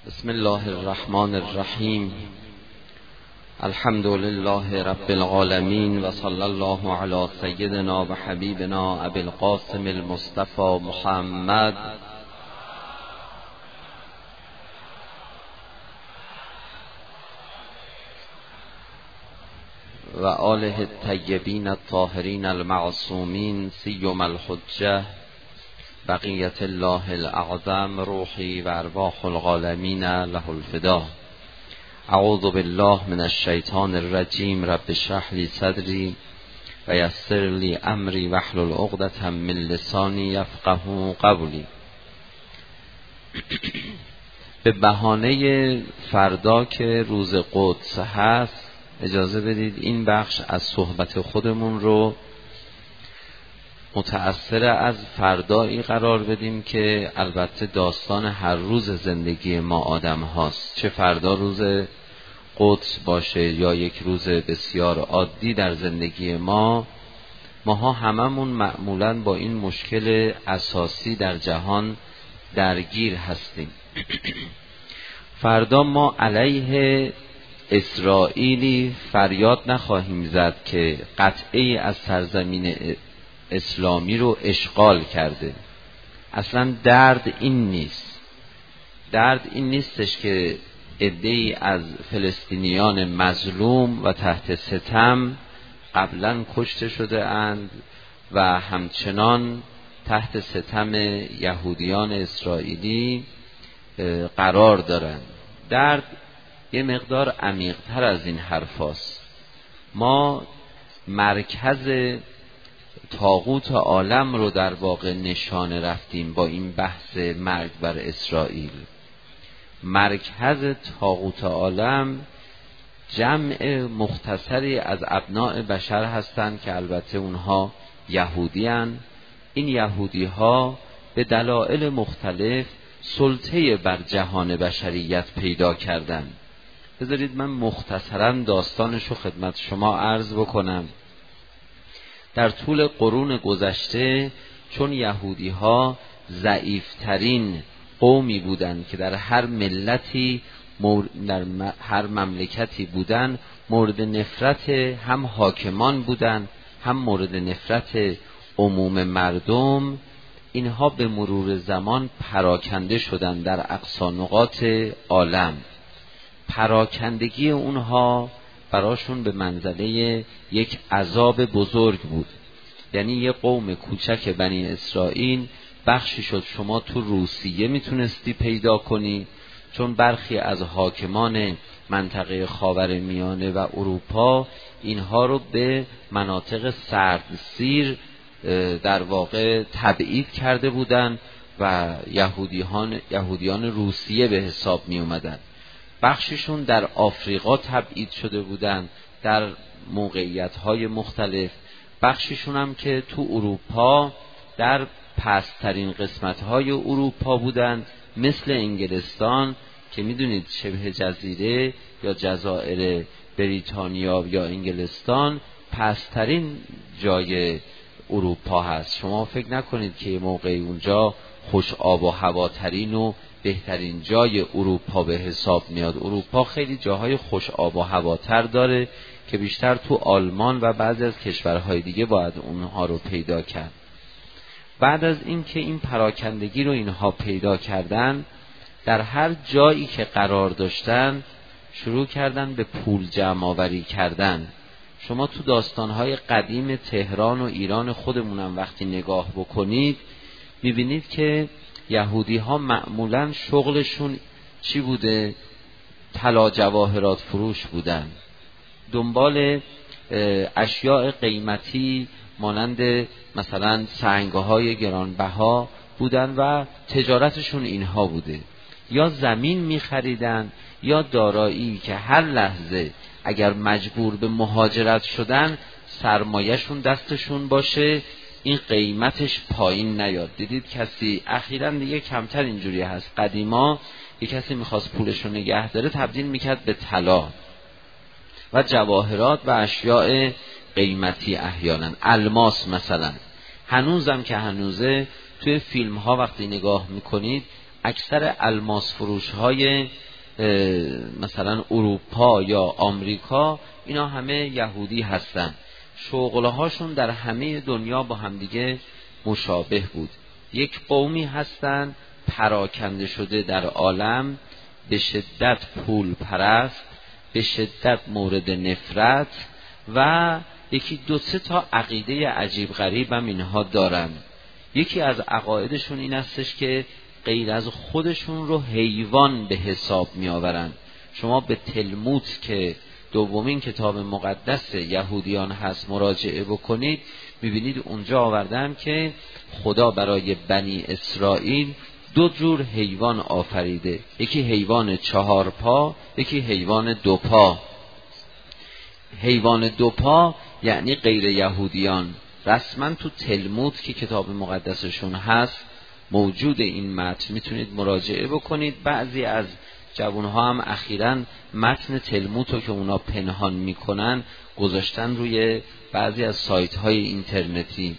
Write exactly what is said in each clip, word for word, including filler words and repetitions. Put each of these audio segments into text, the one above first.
بسم الله الرحمن الرحیم. الحمد لله رب العالمین و صلی الله علی سیدنا و حبیبنا ابی القاسم المصطفى محمد و آله الطیبین الطاهرین المعصومین سیم الحجه بقیت الله الاعظم روحی و ارواح العالمین له الفدا. اعوذ بالله من الشیطان الرجیم. رب اشرح لی صدری و یسر لی امری واحلل عقدة من لسانی یفقهوا قولی. به بهانه فردا که روز قدس هست اجازه بدید این بخش از صحبت خودمون رو متأثر از فردایی قرار بدیم که البته داستان هر روز زندگی ما آدم هاست، چه فردا روز قدس باشه یا یک روز بسیار عادی در زندگی ما، ماها هممون معمولاً با این مشکل اساسی در جهان درگیر هستیم. فردا ما علیه اسرائیلی فریاد نخواهیم زد که قطعه از سرزمین اسلامی رو اشغال کرده. اصلا درد این نیست. درد این نیستش که عده‌ای از فلسطینیان مظلوم و تحت ستم قبلا کشته شده اند و همچنان تحت ستم یهودیان اسرائیلی قرار دارند. درد یه مقدار عمیق‌تر از این حرفاست. ما مرکز طاغوت عالم رو در واقع نشانه رفتیم با این بحث مرگ بر اسرائیل. مرکز طاغوت عالم جمع مختصری از ابناء بشر هستند که البته اونها یهودی هستند. این یهودی ها به دلایل مختلف سلطه بر جهان بشریت پیدا کردند. بذارید من مختصراً داستانش رو خدمت شما عرض بکنم. در طول قرون گذشته چون یهودی ها ضعیفترین قومی بودند که در هر ملتی در هر مملکتی بودند، مورد نفرت هم حاکمان بودند هم مورد نفرت عموم مردم، اینها به مرور زمان پراکنده شدند در اقصا نقاط عالم. پراکندگی اونها براشون به منزله یک عذاب بزرگ بود. یعنی یه قوم کوچک بنی اسرائیل بخشی شد شما تو روسیه میتونستی پیدا کنی، چون برخی از حاکمان منطقه خاورمیانه و اروپا اینها رو به مناطق سردسیر در واقع تبعید کرده بودن و یهودیان یهودیان روسیه به حساب می اومدن. بخششون در آفریقا تبعید شده بودن در موقعیت‌های مختلف، بخششون هم که تو اروپا در پست‌ترین قسمت‌های اروپا بودن، مثل انگلستان که میدونید شبه جزیره یا جزایر بریتانیا یا انگلستان پست‌ترین جای اروپا هست. شما فکر نکنید که یه موقعی اونجا خوش آب و هواترین و بهترین جای اروپا به حساب میاد. اروپا خیلی جاهای خوش آب و هواتر داره که بیشتر تو آلمان و بعضی از کشورهای دیگه باید اونها رو پیدا کرد. بعد از این که این پراکندگی رو اینها پیدا کردن، در هر جایی که قرار داشتن شروع کردن به پول جمع آوری کردن. شما تو داستانهای قدیم تهران و ایران خودمونم وقتی نگاه بکنید میبینید که یهودی ها معمولاً شغلشون چی بوده؟ طلا جواهرات فروش بودن. دنبال اشیاء قیمتی مانند مثلا سنگ‌های گرانبها بودن و تجارتشون اینها بوده. یا زمین می‌خریدن یا دارایی که هر لحظه اگر مجبور به مهاجرت شدن سرمایه‌شون دستشون باشه، این قیمتش پایین نیاد. دیدید کسی اخیراً دیگه کمتر اینجوری هست. قدیما یک کسی میخواست پولشو نگه داره تبدیل میکرد به طلا و جواهرات و اشیاء قیمتی، احیانا الماس مثلا. هنوزم که هنوزه توی فیلم ها وقتی نگاه میکنید اکثر الماس فروش های مثلا اروپا یا آمریکا اینا همه یهودی هستن. شغلهاشون در همه دنیا با همدیگه مشابه بود. یک قومی هستن پراکنده شده در عالم، به شدت پول پرست، به شدت مورد نفرت و یکی دو سه تا عقیده عجیب غریب هم اینها دارن. یکی از عقایدشون این استش که غیر از خودشون رو حیوان به حساب می آورن. شما به تلمود که دومین کتاب مقدس یهودیان هست مراجعه بکنید، میبینید اونجا آوردن که خدا برای بنی اسرائیل دو جور حیوان آفریده، یکی حیوان چهار پا، یکی حیوان دو پا. حیوان دو پا یعنی غیر یهودیان. رسما تو تلمود که کتاب مقدسشون هست موجود این متن، میتونید مراجعه بکنید. بعضی از جوانها هم اخیراً متن تلمود رو که اونا پنهان میکنن گذاشتن روی بعضی از سایت های اینترنتی.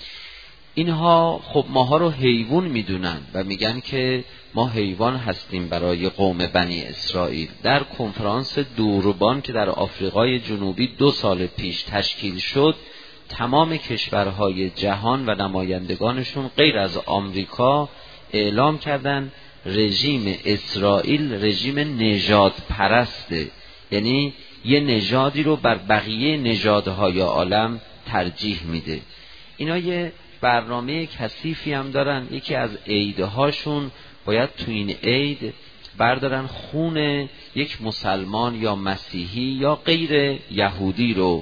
اینها خب ماها رو حیوان میدونن و میگن که ما حیوان هستیم برای قوم بنی اسرائیل. در کنفرانس دوربان که در آفریقای جنوبی دو سال پیش تشکیل شد، تمام کشورهای جهان و نمایندگانشون غیر از آمریکا اعلام کردن رژیم اسرائیل رژیم نژاد پرسته، یعنی یه نژادی رو بر بقیه نژادهای عالم ترجیح میده. اینا یه برنامه کثیفی هم دارن. یکی از عیدهاشون باید تو این عید بردارن خون یک مسلمان یا مسیحی یا غیر یهودی رو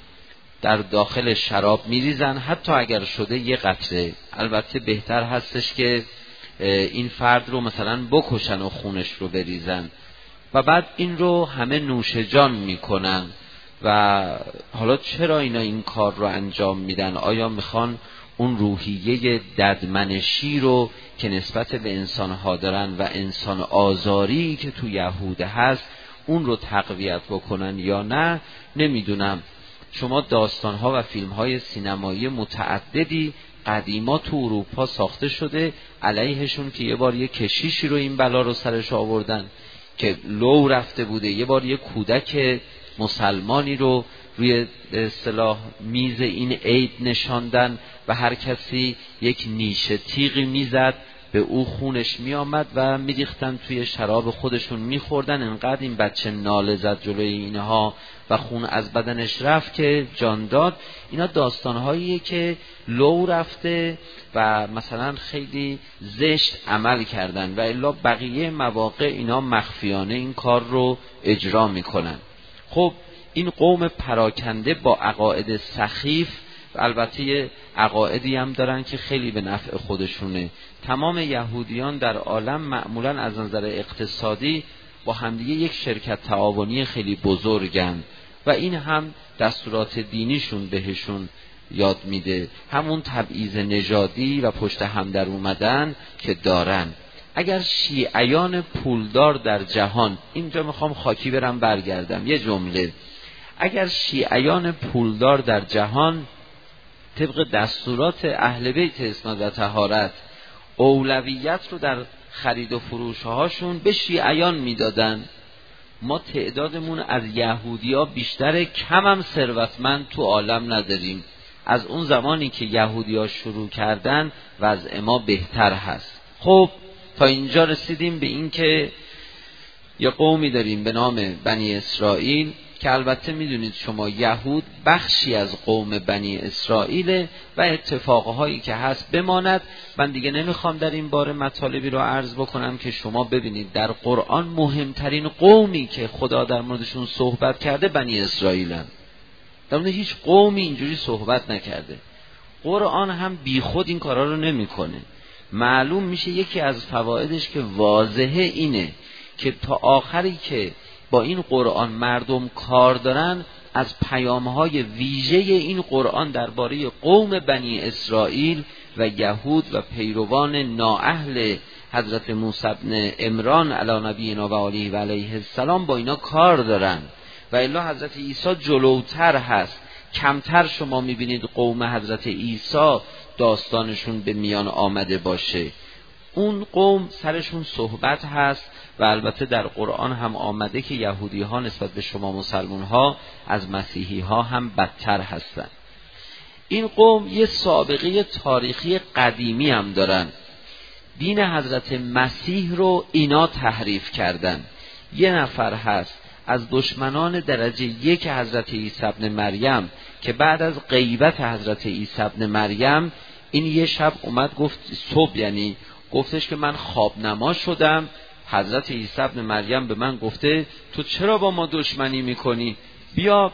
در داخل شراب میریزن، حتی اگر شده یه قطره. البته بهتر هستش که این فرد رو مثلا بکشن و خونش رو بریزن و بعد این رو همه نوش جان میکنن. و حالا چرا اینا این کار رو انجام میدن؟ آیا میخوان اون روحیه ددمنشی رو که نسبت به انسانها دارن و انسان آزاری که تو یهود هست اون رو تقویت بکنن یا نه؟ نمیدونم. شما داستانها و فیلمهای سینمایی متعددی قدیما تو اروپا ساخته شده علیهشون که یه بار یه کشیشی رو این بلا رو سرش آوردن که لو رفته بوده، یه بار یه کودک مسلمانی رو روی اصطلاح میز این عید نشاندن و هر کسی یک نیشه تیغی میزد به او خونش میآمد و میریختن توی شراب خودشون میخوردن. انقدر این بچه ناله زد جلوی اینها و خون از بدنش رفت که جان داد. اینا داستانهاییه که لو رفته و مثلا خیلی زشت عمل کردن و الا بقیه مواقع اینا مخفیانه این کار رو اجرا میکنن. خب این قوم پراکنده با عقاید سخیف، البته یه عقایدی هم دارن که خیلی به نفع خودشونه. تمام یهودیان در عالم معمولا از نظر اقتصادی با همدیگه یک شرکت تعاونی خیلی بزرگن و این هم دستورات دینیشون بهشون یاد میده، همون تبعیض نژادی و پشت هم در اومدن که دارن. اگر شیعیان پولدار در جهان، اینجا میخوام خاکی برم برگردم یه جمله، اگر شیعیان پولدار در جهان طبق دستورات اهل بیت اسناد و طهارت اولویت رو در خرید و فروش هاشون به شیعیان میدادن، ما تعدادمون از یهودیا بیشتر، کم هم ثروتمند تو عالم نداریم. از اون زمانی که یهودیا شروع کردن وضع ما بهتر هست. خب تا اینجا رسیدیم به این که یه قومی داریم به نام بنی اسرائیل که البته میدونید شما یهود بخشی از قوم بنی اسرائیل و اتفاقهایی که هست بماند. من دیگه نمیخوام در این باره مطالبی رو عرض بکنم که شما ببینید در قرآن مهمترین قومی که خدا در موردشون صحبت کرده بنی اسرائیلن. در مورد هیچ قومی اینجوری صحبت نکرده. قرآن هم بی خود این کارا رو نمیکنه. معلوم میشه یکی از فوایدش که واضحه اینه که تا آخری که با این قرآن مردم کار دارن، از پیامهای ویژه این قرآن درباره قوم بنی اسرائیل و یهود و پیروان نااهل حضرت موسی بن عمران علی نبینا و علیه و علیه السلام با اینا کار دارن و الا حضرت عیسی جلوتر هست. کمتر شما میبینید قوم حضرت عیسی داستانشون به میان آمده باشه. اون قوم سرشون صحبت هست و البته در قرآن هم آمده که یهودی ها نسبت به شما مسلمان ها از مسیحی ها هم بدتر هستن. این قوم یه سابقه تاریخی قدیمی هم دارن. دین حضرت مسیح رو اینا تحریف کردن. یه نفر هست از دشمنان درجه یک حضرت عیسی ابن مریم که بعد از غیبت حضرت عیسی ابن مریم این یه شب اومد گفت، صبح یعنی گفتش که من خواب نما شدم، حضرت عیسی ابن مریم به من گفته تو چرا با ما دشمنی میکنی، بیا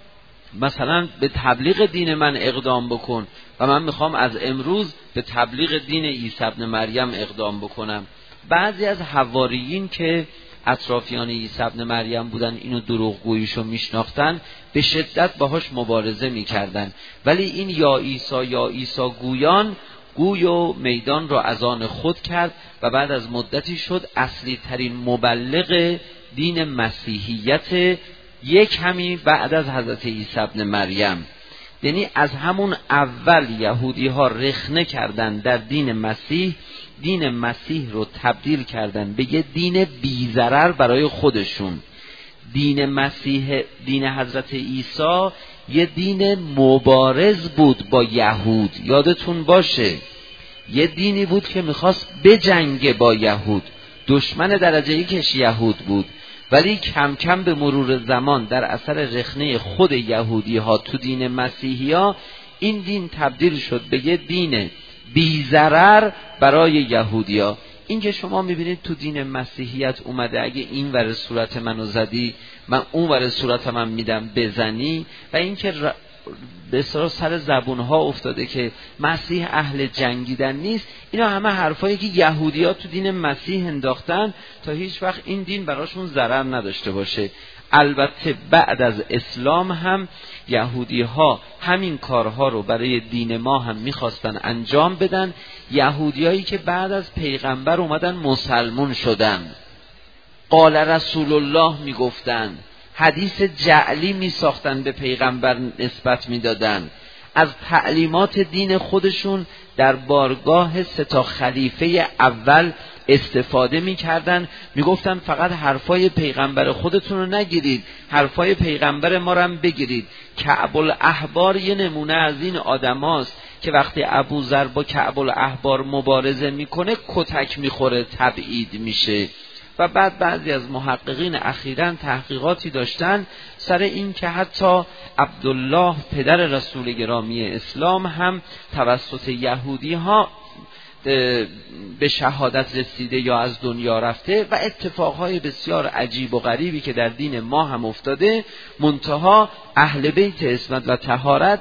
مثلا به تبلیغ دین من اقدام بکن و من میخوام از امروز به تبلیغ دین عیسی ابن مریم اقدام بکنم. بعضی از حواریین که اطرافیان عیسی ابن مریم بودن اینو دروغگوییشو میشناختن، به شدت باهاش مبارزه میکردن، ولی این یا عیسی یا عیسی گویان گوی و میدان را از آن خود کرد و بعد از مدتی شد اصلی ترین مبلغ دین مسیحیت، یک کمی بعد از حضرت عیسی ابن مریم. یعنی از همون اول یهودی ها رخنه کردن در دین مسیح، دین مسیح رو تبدیل کردن به یه دین بی‌ضرر برای خودشون. دین مسیح، دین حضرت عیسی یه دین مبارز بود با یهود، یادتون باشه یه دینی بود که میخواست بجنگه با یهود، دشمن درجه یکش یهود بود، ولی کم کم به مرور زمان در اثر رخنه خود یهودی ها تو دین مسیحی ها این دین تبدیل شد به یه دین بی‌ضرر برای یهودی ها. این که شما میبینید تو دین مسیحیت اومده اگه این ور صورت منو زدی من اون ور صورت من میدم بزنی، و این که ر... به سر زبون ها افتاده که مسیح اهل جنگیدن نیست، اینا همه حرفایی که یهودی ها تو دین مسیح انداختن تا هیچ وقت این دین براشون ضرر نداشته باشه. البته بعد از اسلام هم یهودی ها همین کارها رو برای دین ما هم میخواستن انجام بدن. یهودی هایی که بعد از پیغمبر اومدن مسلمون شدن، قال رسول الله میگفتن، حدیث جعلی میساختن به پیغمبر نسبت میدادن، از تعلیمات دین خودشون در بارگاه سه تا خلیفه اول استفاده میکردن، میگفتن فقط حرفای پیغمبر خودتون رو نگیرید، حرفای پیغمبر ما رو هم بگیرید. کعب الاحبار یه نمونه از این آدماست که وقتی ابوذر با کعب الاحبار مبارزه میکنه کتک میخوره، تبعید میشه. و بعد بعضی از محققین اخیراً تحقیقاتی داشتن سر این که حتی عبدالله پدر رسول گرامی اسلام هم توسط یهودی ها به شهادت رسیده یا از دنیا رفته، و اتفاقهای بسیار عجیب و غریبی که در دین ما هم افتاده. منتها اهل بیت عصمت و طهارت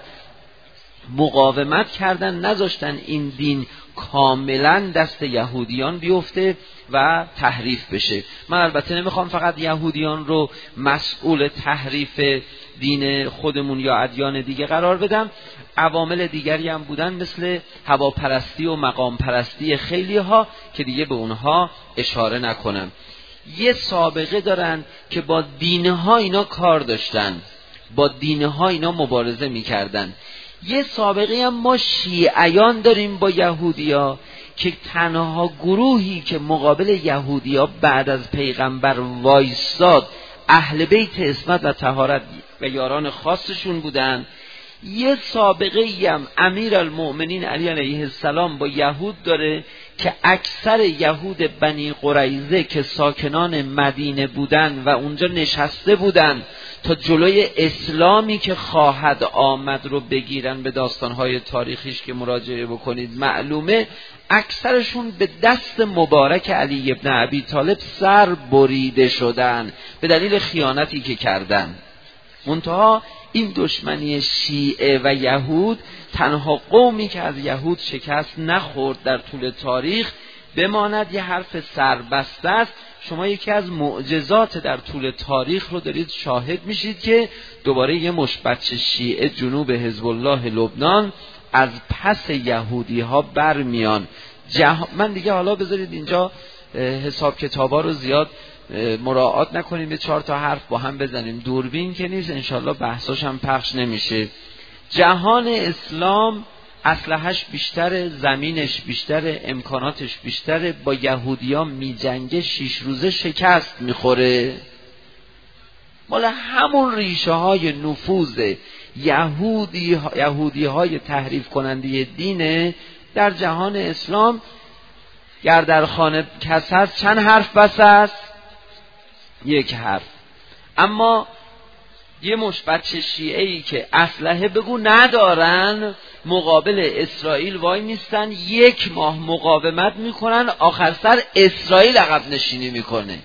مقاومت کردن، نذاشتن این دین کاملا دست یهودیان بیفته و تحریف بشه. من البته نمیخوام فقط یهودیان رو مسئول تحریف دین خودمون یا ادیان دیگه قرار بدم، عوامل دیگری هم بودن مثل هواپرستی و مقام پرستی خیلی ها که دیگه به اونها اشاره نکنم. یه سابقه دارن که با دینها اینا کار داشتن، با دینها اینا مبارزه میکردن. یه سابقه هم ما شیعیان داریم با یهودیا که تنها گروهی که مقابل یهودیا بعد از پیغمبر وایساد اهل بیت عصمت و طهارت و یاران خاصشون بودن. یه سابقه هم امیر المؤمنین علی علیه السلام با یهود داره که اکثر یهود بنی قریظه که ساکنان مدینه بودن و اونجا نشسته بودن تا جلوی اسلامی که خواهد آمد رو بگیرن، به داستانهای تاریخیش که مراجعه بکنید معلومه، اکثرشون به دست مبارک علی ابن ابی طالب سر بریده شدن به دلیل خیانتی که کردن. منتها این دشمنی شیعه و یهود تنها قومی که از یهود شکست نخورد در طول تاریخ، بماند یه حرف سربسته است. شما یکی از معجزات در طول تاریخ رو دارید شاهد میشید که دوباره یه مشت بچه شیعه جنوب حزب الله لبنان از پس یهودی ها برمیان. جه... من دیگه حالا بذارید اینجا حساب کتابا رو زیاد مراعات نکنیم، به چهار تا حرف با هم بزنیم، دوربین که نیست، انشالله بحثاش هم پخش نمیشه. جهان اسلام اسلحه‌اش بیشتره، زمینش بیشتره، امکاناتش بیشتره، با یهودی‌ها میجنگه، شش روزه شکست میخوره. مال همون ریشه های نفوذ یهودی یهودی های تحریف کننده دین در جهان اسلام. گر در خانه کس هست چند حرف بس است؟ یک حرف. اما یه مش بچه شیعه‌ای که اسلحه بگو ندارن مقابل اسرائیل وای میستن، یک ماه مقاومت میکنن، آخر سر اسرائیل عقب نشینی میکنه.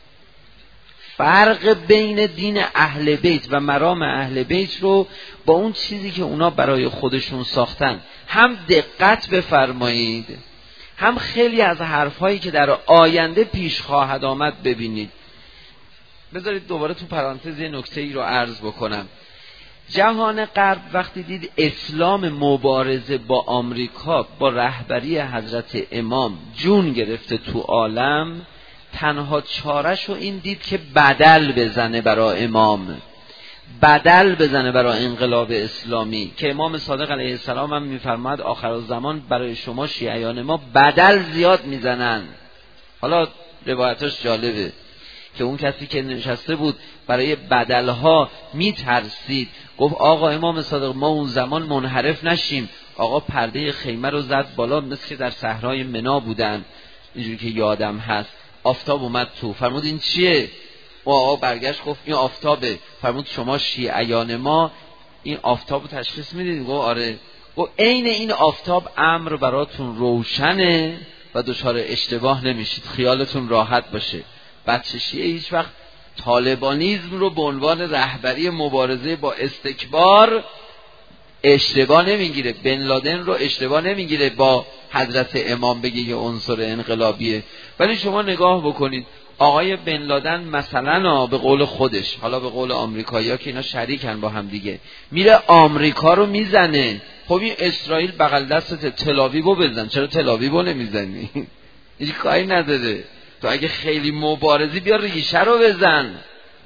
فرق بین دین اهل بیت و مرام اهل بیت رو با اون چیزی که اونا برای خودشون ساختن هم دقت بفرمایید، هم خیلی از حرفایی که در آینده پیش خواهد آمد ببینید. بذارید دوباره تو پرانتز یه نکته ای رو عرض بکنم. جهان غرب وقتی دید اسلام مبارزه با آمریکا با رهبری حضرت امام جون گرفته تو عالم، تنها چارش رو این دید که بدل بزنه برای امام، بدل بزنه برای انقلاب اسلامی، که امام صادق علیه السلام هم میفرماد آخرالزمان برای شما شیعیان ما بدل زیاد میزنن. حالا روایتش جالبه که اون کسی که نشسته بود برای بدلها میترسید، گفت آقا امام صادق ما اون زمان منحرف نشیم. آقا پرده خیمه رو زد بالا، مثل که در صحرای منا بودن اینجوری که یادم هست، آفتاب اومد تو، فرمود این چیه؟ و آقا برگشت گفت این آفتابه. فرمود شما شیعیان ما این آفتاب رو تشخیص میدید؟ گفت آره. گفت عین این آفتاب امر براتون روشنه و دچار اشتباه نمیشید، خیالتون راحت باشه. بچه شیعه هیچ وقت طالبانیزم رو به عنوان رهبری مبارزه با استکبار اشتباه نمیگیره، بن لادن رو اشتباه نمیگیره با حضرت امام بگه یه عنصر انقلابیه. ولی شما نگاه بکنید آقای بن لادن مثلا به قول خودش، حالا به قول آمریکایی‌ها که اینا شریکن با هم دیگه، میره آمریکا رو میزنه. خب این اسرائیل بغل دستت تل‌آویو بزن، چرا تل‌آویو نمیزنی؟ هیچ کاری نداره. تو اگه خیلی مبارزی بیا ریشه رو بزن.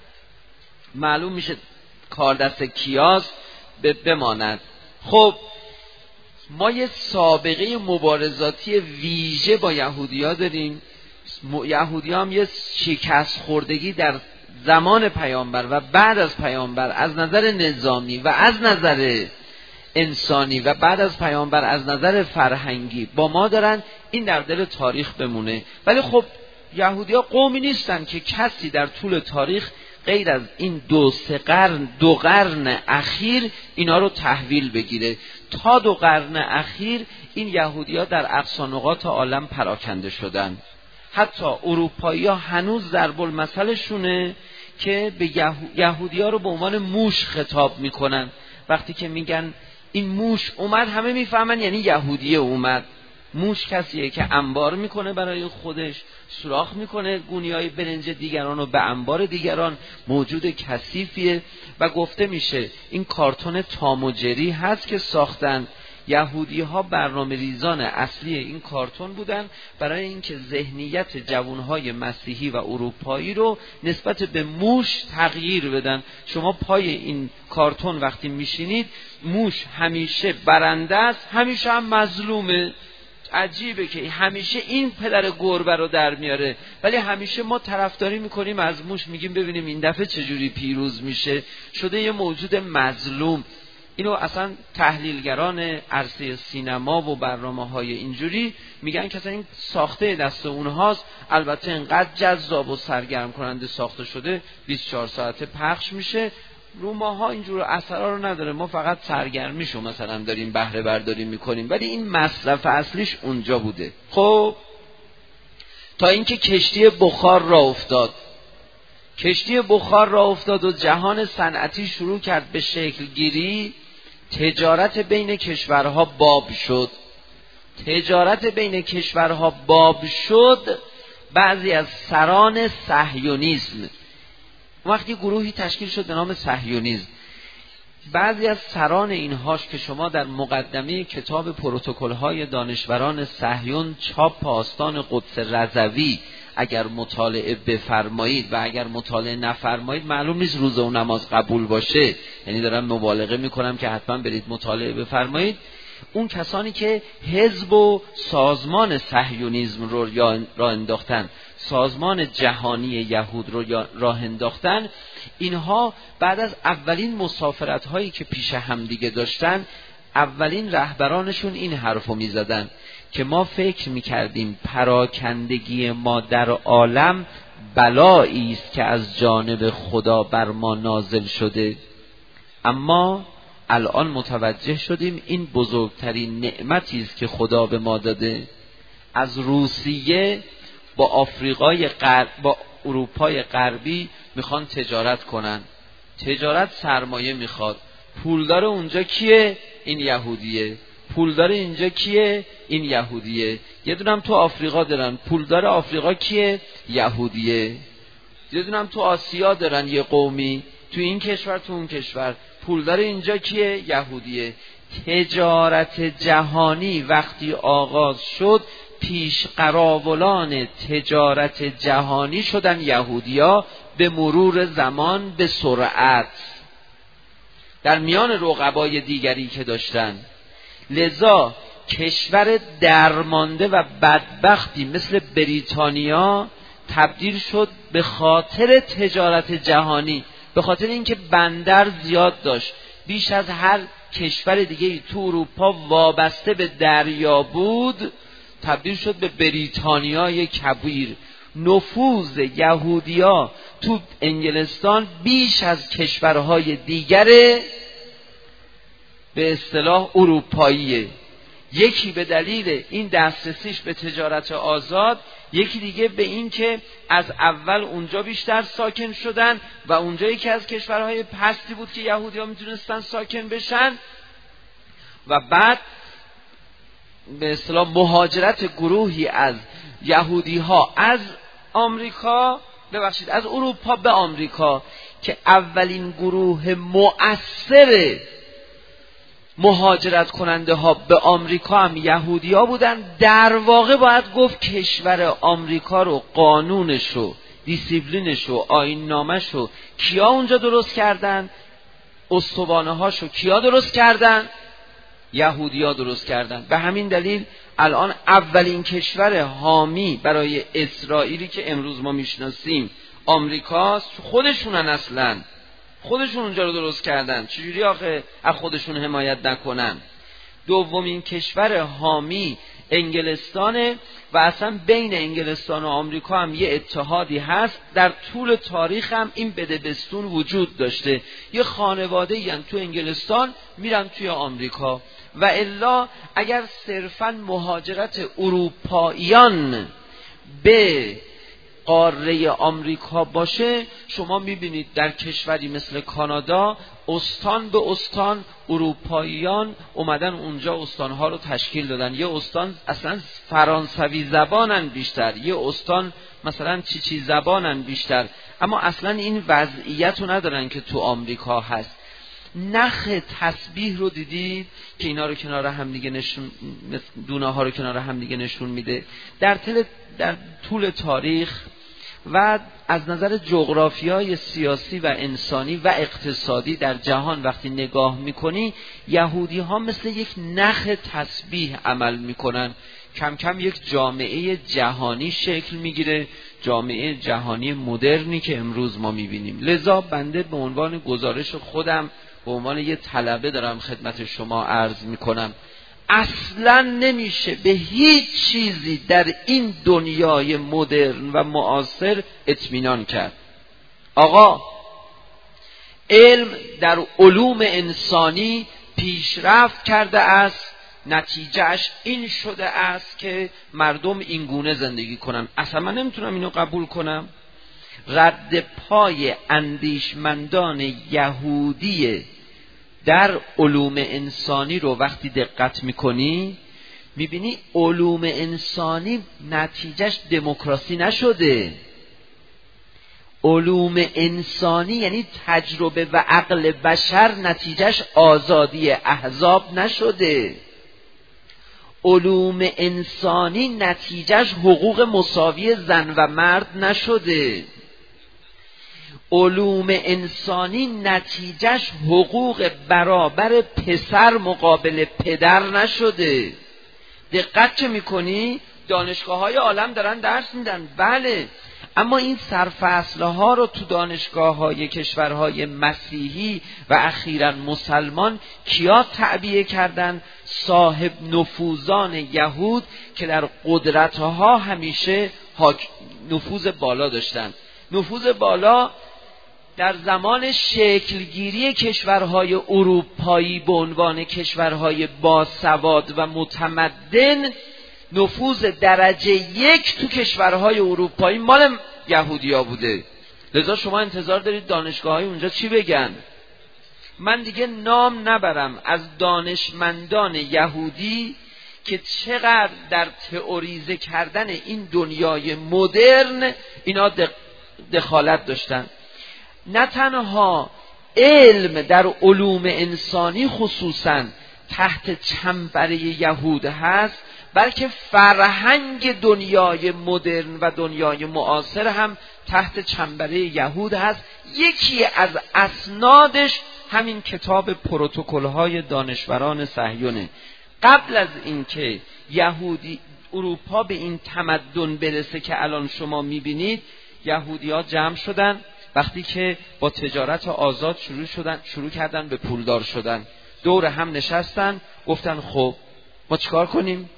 معلوم میشه کار دست کیاس بماند. خب ما یه سابقه مبارزاتی ویژه با یهودی‌ها داریم. یهودی‌ها هم یه شکست خوردگی در زمان پیامبر و بعد از پیامبر از نظر نظامی و از نظر انسانی و بعد از پیامبر از نظر فرهنگی با ما دارن. این در دل تاریخ بمونه. ولی خب یهودی‌ها قومی نیستن که کسی در طول تاریخ غیر از این دو سه قرن دو قرن اخیر اینا رو تحویل بگیره. تا دو قرن اخیر این یهودی‌ها در اقصا نقاط عالم پراکنده شدن. حتی اروپایی‌ها هنوز ضرب المثلشونه که به یهودی‌ها رو به عنوان موش خطاب میکنن. وقتی که میگن این موش اومد همه میفهمن یعنی یهودیه اومد. موش کسیه که انبار میکنه برای خودش، سوراخ میکنه گونی‌های برنج دیگران رو به انبار دیگران، موجود کثیفیه. و گفته میشه این کارتون تام و جری هست که ساختن. یهودی ها برنامه ریزان اصلی این کارتون بودن برای اینکه ذهنیت جوانهای مسیحی و اروپایی رو نسبت به موش تغییر بدن. شما پای این کارتون وقتی میشینید موش همیشه برنده است، همیشه هم مظلومه. عجیبه که همیشه این پدر گربه رو در میاره، ولی همیشه ما طرفداری میکنیم از موش، میگیم ببینیم این دفعه چجوری پیروز میشه. شده یه موجود مظلوم. اینو اصلا تحلیلگران عرصه سینما و برنامه‌های اینجوری میگن که اصلا این ساخته دست اونهاست. البته انقدر جذاب و سرگرم کننده ساخته شده بیست و چهار ساعته پخش میشه. رو ماها اینجور اثرا رو نداره، ما فقط سرگرمیشو مثلا داریم بهره برداری میکنیم، ولی این مصرف اصلیش اونجا بوده. خب تا اینکه کشتی بخار را افتاد، کشتی بخار را افتاد و جهان صنعتی شروع کرد به شکل گیری، تجارت بین کشورها باب شد. تجارت بین کشورها باب شد. بعضی از سران صهیونیسم، وقتی گروهی تشکیل شد به نام صهیونیسم، بعضی از سران اینهاش که شما در مقدمه کتاب پروتکل‌های دانشوران صهیون چاپ آستان قدس رضوی اگر مطالعه بفرمایید و اگر مطالعه نفرمایید معلوم نیست روزه و نماز قبول باشه، یعنی دارم مبالغه میکنم که حتما برید مطالعه بفرمایید. اون کسانی که حزب و سازمان صهیونیسم رو راه انداختن، سازمان جهانی یهود رو راه انداختن، اینها بعد از اولین مسافرت هایی که پیش هم دیگه داشتن، اولین رهبرانشون این حرفو میزدن که ما فکر میکردیم پراکندگی ما در عالم بلایی است که از جانب خدا بر ما نازل شده، اما الان متوجه شدیم این بزرگترین نعمتی است که خدا به ما داده. از روسیه با آفریقای غرب، با اروپای غربی میخوان تجارت کنن. تجارت سرمایه میخواد. پولدار اونجا کیه؟ این یهودیه. پولدار اینجا کیه؟ این یهودیه. یه دونم تو آفریقا دارن. پولدار آفریقا کیه؟ یهودیه. یه دونم تو آسیا دارن یه قومی، تو این کشور تو اون کشور. پولدار اینجا کیه؟ یهودیه. تجارت جهانی وقتی آغاز شد، پیش قراولان تجارت جهانی شدن یهودیا به مرور زمان، به سرعت، در میان رقبای دیگری که داشتن. لذا کشور درمانده و بدبختی مثل بریتانیا تبدیل شد به خاطر تجارت جهانی، به خاطر اینکه بندر زیاد داشت، بیش از هر کشور دیگه تو اروپا وابسته به دریا بود، تبدیل شد به بریتانیای کبیر. نفوذ یهودیا تو انگلستان بیش از کشورهای دیگر به اصطلاح اروپاییه. یکی به دلیل این دسترسیش به تجارت آزاد، یکی دیگه به این که از اول اونجا بیشتر ساکن شدن و اونجا یکی از کشورهای پستی بود که یهودی‌ها میتونستن ساکن بشن، و بعد به اصطلاح مهاجرت گروهی از یهودی‌ها از آمریکا، ببخشید از اروپا به آمریکا، که اولین گروه مؤثر مهاجرت کننده ها به آمریکا هم یهودی ها بودن. در واقع باید گفت کشور آمریکا رو، قانونش رو، دیسیپلینش رو، آیین نامش رو کیا اونجا درست کردن؟ استوانه هاشو کیا درست کردن؟ یهودی ها درست کردن. به همین دلیل الان اولین کشور حامی برای اسرائیلی که امروز ما میشناسیم آمریکاست. خودشونن، اصلا خودشون اونجا رو درست کردن. چجوری آخه از خودشون حمایت نکنن؟ دومین کشور حامی انگلستانه و اصلا بین انگلستان و آمریکا هم یه اتحادی هست. در طول تاریخ هم این بدبستون وجود داشته. یه خانواده یعنی تو انگلستان میرن توی آمریکا، و الا اگر صرفا مهاجرت اروپاییان به قاره آمریکا باشه، شما میبینید در کشوری مثل کانادا استان به استان اروپاییان اومدن اونجا استانها رو تشکیل دادن. یه استان اصلا فرانسوی زبانن بیشتر، یه استان مثلا چی چی زبانن بیشتر، اما اصلا این وضعیت رو ندارن که تو آمریکا هست. نخ تسبیح رو دیدید که اینا رو کنار هم دیگه نشون، دونه ها رو کنار هم دیگه نشون میده. در طول در طول تاریخ و از نظر جغرافیای سیاسی و انسانی و اقتصادی در جهان وقتی نگاه میکنی، یهودی ها مثل یک نخ تسبیح عمل میکنن. کم کم یک جامعه جهانی شکل میگیره، جامعه جهانی مدرنی که امروز ما میبینیم. لذا بنده به عنوان گزارش خودم، به عنوان یه طلبه دارم خدمت شما عرض میکنم، اصلا نمیشه به هیچ چیزی در این دنیای مدرن و معاصر اطمینان کرد. آقا علم در علوم انسانی پیشرفت کرده است، نتیجهش این شده است که مردم این گونه زندگی کنن. اصلا من نمیتونم اینو قبول کنم. رد پای اندیشمندان یهودی در علوم انسانی رو وقتی دقت میکنی، میبینی علوم انسانی نتیجهش دموکراسی نشده. علوم انسانی یعنی تجربه و عقل بشر نتیجهش آزادی احزاب نشده. علوم انسانی نتیجهش حقوق مساوی زن و مرد نشده. علوم انسانی نتیجهش حقوق برابر پسر مقابل پدر نشده. دقت چه میکنی؟ دانشگاه های عالم دارن درس میدن، بله، اما این سرفصل ها رو تو دانشگاه های کشورهای مسیحی و اخیراً مسلمان کیا تعبیه کردن؟ صاحب نفوذان یهود که در قدرت ها همیشه نفوذ بالا داشتن. نفوذ بالا در زمان شکلگیری کشورهای اروپایی به عنوان کشورهای باسواد و متمدن، نفوذ درجه یک تو کشورهای اروپایی مال یهودیا بوده. لذا شما انتظار دارید دانشگاه‌های اونجا چی بگن؟ من دیگه نام نبرم از دانشمندان یهودی که چقدر در تئوریزه کردن این دنیای مدرن اینا دخالت داشتن. نه تنها علم در علوم انسانی خصوصاً تحت چنبره یهود هست، بلکه فرهنگ دنیای مدرن و دنیای معاصر هم تحت چنبره یهود هست. یکی از اسنادش همین کتاب پروتکل‌های دانشوران صهیونه. قبل از اینکه یهودی اروپا به این تمدن برسه که الان شما میبینید، یهودی‌ها جمع شدن وقتی که با تجارت آزاد شروع شدن شروع کردن به پولدار شدن، دور هم نشستن گفتن خب ما چیکار کنیم؟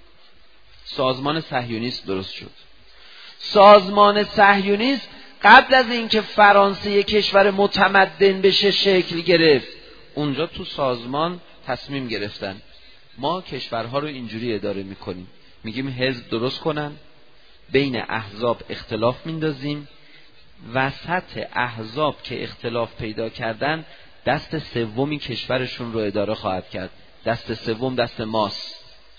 سازمان صهیونیست درست شد. سازمان صهیونیست قبل از اینکه فرانسه یک کشور متمدن بشه شکل گرفت. اونجا تو سازمان تصمیم گرفتن ما کشورها رو اینجوری اداره میکنیم، میگیم حزب درست کنن، بین احزاب اختلاف میندازیم، وسط احزاب که اختلاف پیدا کردن دست سومی کشورشون رو اداره خواهد کرد، دست سوم دست ماست.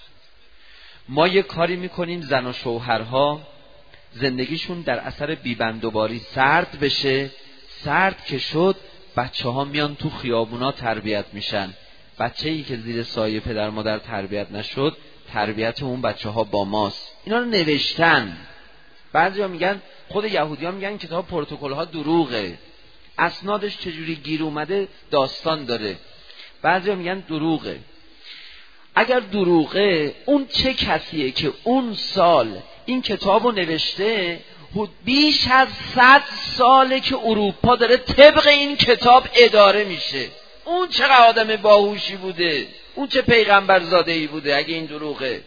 ما یه کاری میکنیم زن و شوهرها زندگیشون در اثر بیبندوباری سرد بشه، سرد که شد بچه ها میان تو خیابونا تربیت میشن. بچه ای که زیر سایه پدر مادر تربیت نشد تربیت اون بچه ها با ماست. اینا رو نوشتن. بعضی ها میگن، خود یهودی ها میگن کتاب پروتکل ها دروغه، اسنادش چجوری گیر اومده داستان داره. بعضی ها میگن دروغه. اگر دروغه، اون چه کسیه که اون سال این کتابو نوشته؟ بیش از صد ساله که اروپا داره طبق این کتاب اداره میشه. اون چه آدم باهوشی بوده، اون چه پیغمبر زاده ای بوده اگه این دروغه.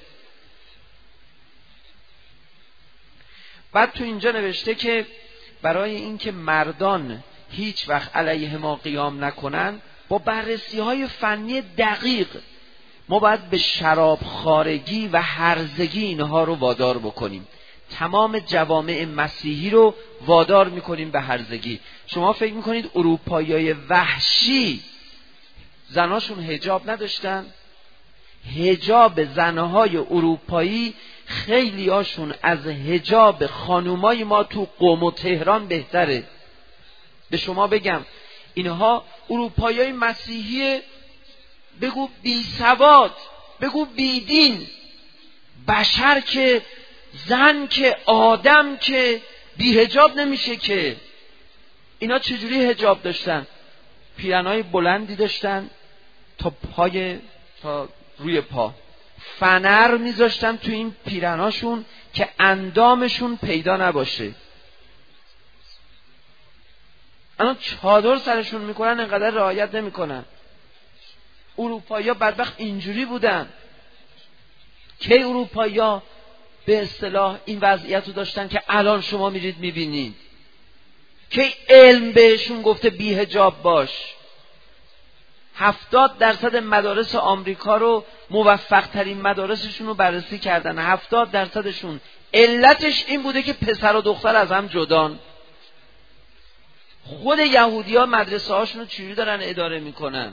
بعد تو اینجا نوشته که برای اینکه مردان هیچ وقت علیه ما قیام نکنن، با بررسی های فنی دقیق ما باید به شراب خارگی و هرزگی اینها رو وادار بکنیم. تمام جوامع مسیحی رو وادار میکنیم به هرزگی. شما فکر میکنید اروپاییای وحشی زناشون حجاب نداشتن؟ حجاب زنهای اروپایی خیلی هاشون از حجاب خانومای ما تو قم و تهران بهتره. به شما بگم اینها اروپاییای مسیحی، بگو بی سواد، بگو بی دین، بشر که، زن که، آدم که بی حجاب نمیشه که. اینا چجوری حجاب داشتن؟ پیرنهای بلندی داشتن تا پای، تا روی پا، فنر میذاشتن تو این پیرناشون که اندامشون پیدا نباشه. الان چادر سرشون میکنن، انقدر رعایت نمیکنن. اروپایی‌ها بدبخت اینجوری بودن. کی اروپایی‌ها به اصطلاح این وضعیت رو داشتن که الان شما میرید میبینید؟ کی علم بهشون گفته بی حجاب باش؟ هفتاد درصد مدارس آمریکا رو، موفق ترین مدارسشون رو بررسی کردن، هفتاد درصدشون علتش این بوده که پسر و دختر از هم جدان. خود یهودی ها مدرسه هاشون رو چجوری دارن اداره میکنن؟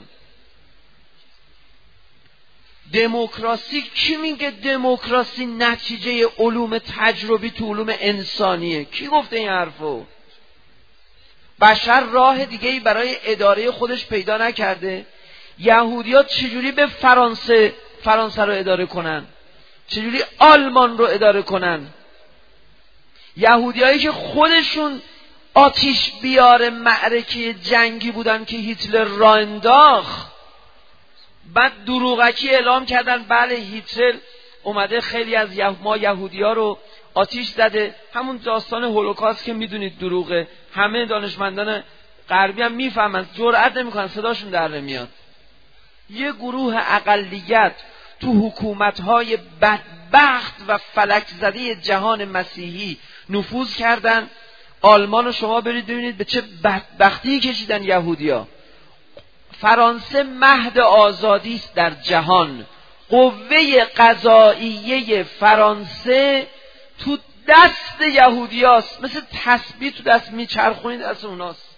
دموکراسی، کی میگه دموکراسی نتیجه علوم تجربی تو علوم انسانیه؟ کی گفته این حرفو؟ بشر راه دیگه‌ای برای اداره خودش پیدا نکرده. یهودی‌ها چجوری به فرانسه فرانسه رو اداره کنن؟ چجوری آلمان رو اداره کنن؟ یهودیایی که خودشون آتیش بیار معرکه جنگی بودن که هیتلر را انداخت. بعد دروغکی اعلام کردن بله هیتلر اومده خیلی از ما یهودی ها رو آتیش زده. همون داستان هولوکاست که میدونید دروغه، همه دانشمندان غربی هم میفهمن، جرئت نمیکنن، صداشون در نمیاد. یه گروه اقلیت تو حکومت‌های بدبخت و فلک زده جهان مسیحی نفوذ کردن. آلمان رو شما برید ببینید به چه بدبختی کشیدن یهودیا. فرانسه مهد آزادی است در جهان. قوه قضاییه فرانسه تو دست یهودیاست، مثل تسبیح تو دست میچرخونید دست اوناست.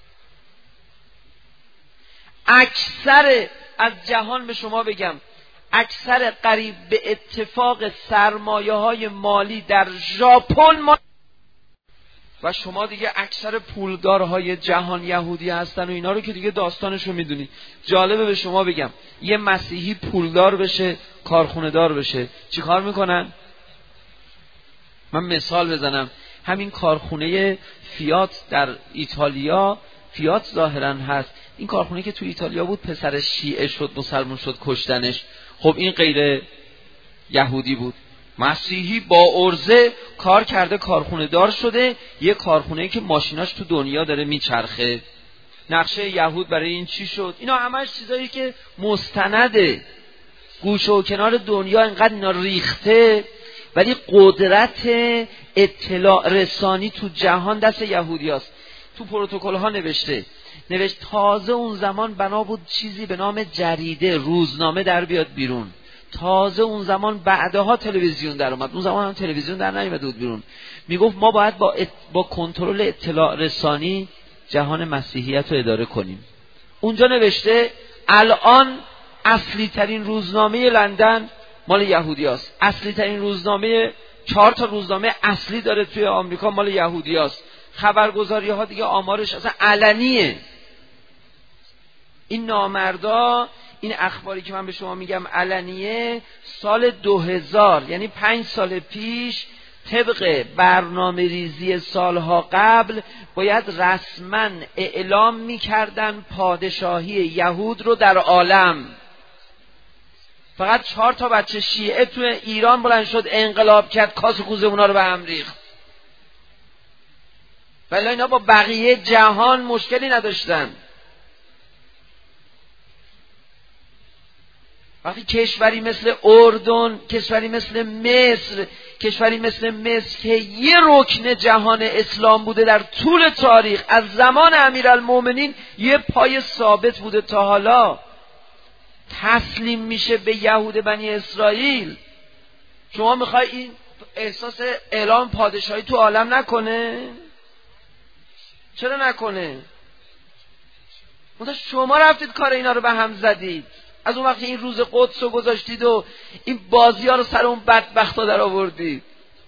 اکثر از جهان به شما بگم اکثر قریب به اتفاق سرمایه های مالی در ژاپن ما و شما دیگه اکثر پولدارهای جهان یهودی هستن و اینا رو که دیگه داستانشو میدونید. جالبه به شما بگم یه مسیحی پولدار بشه، کارخونه دار بشه، چی کار میکنن؟ من مثال بزنم، همین کارخونه فیات در ایتالیا، فیات ظاهرا هست، این کارخونه که تو ایتالیا بود پسر شیعه شد، مسلمان شد، کشتنش. خب این غیر یهودی بود، مسیحی با عرضه کار کرده، کارخونه دار شده، یه کارخونه که ماشیناش تو دنیا داره میچرخه. نقشه یهود برای این چی شد؟ اینا همش چیزایی که مستنده، گوشه و کنار دنیا اینقدر اینا ریخته، ولی قدرت اطلاع رسانی تو جهان دست یهودی هست. تو پروتکل ها نوشته نوشت تازه اون زمان بنا بود چیزی به نام جریده، روزنامه در بیاد بیرون. تازه اون زمان بعدها تلویزیون در اومد، اون زمان هم تلویزیون در نیامد بود بیرون. میگفت ما باید با ات... با کنترل اطلاع رسانی جهان مسیحیت رو اداره کنیم. اونجا نوشته الان اصلی ترین روزنامه لندن مال یهودیاست، اصلی ترین روزنامه، چهار تا روزنامه اصلی داره توی آمریکا مال یهودیاست. خبرگزاری ها دیگه آمارش اصلا علنیه. این نامردا، این اخباری که من به شما میگم علنیه، سال دو هزار یعنی پنج سال پیش طبق برنامه ریزی سالها قبل باید رسما اعلام میکردن پادشاهی یهود رو در عالم. فقط چهار تا بچه شیعه تو ایران بلند شد انقلاب کرد، کاس کوزه اونا رو به هم ریخت، ولی اینا با بقیه جهان مشکلی نداشتن. وقتی کشوری مثل اردن، کشوری مثل مصر، کشوری مثل مصر که یه رکن جهان اسلام بوده در طول تاریخ، از زمان امیرالمومنین یه پای ثابت بوده تا حالا، تسلیم میشه به یهود بنی اسرائیل. شما میخوای این احساس اعلام پادشاهی تو عالم نکنه؟ چرا نکنه؟ مثلا شما رفتید کار اینا رو به هم زدید. از اون وقت این روز قدس رو گذاشتید و این بازی ها رو سر اون بدبخت ها در آوردید.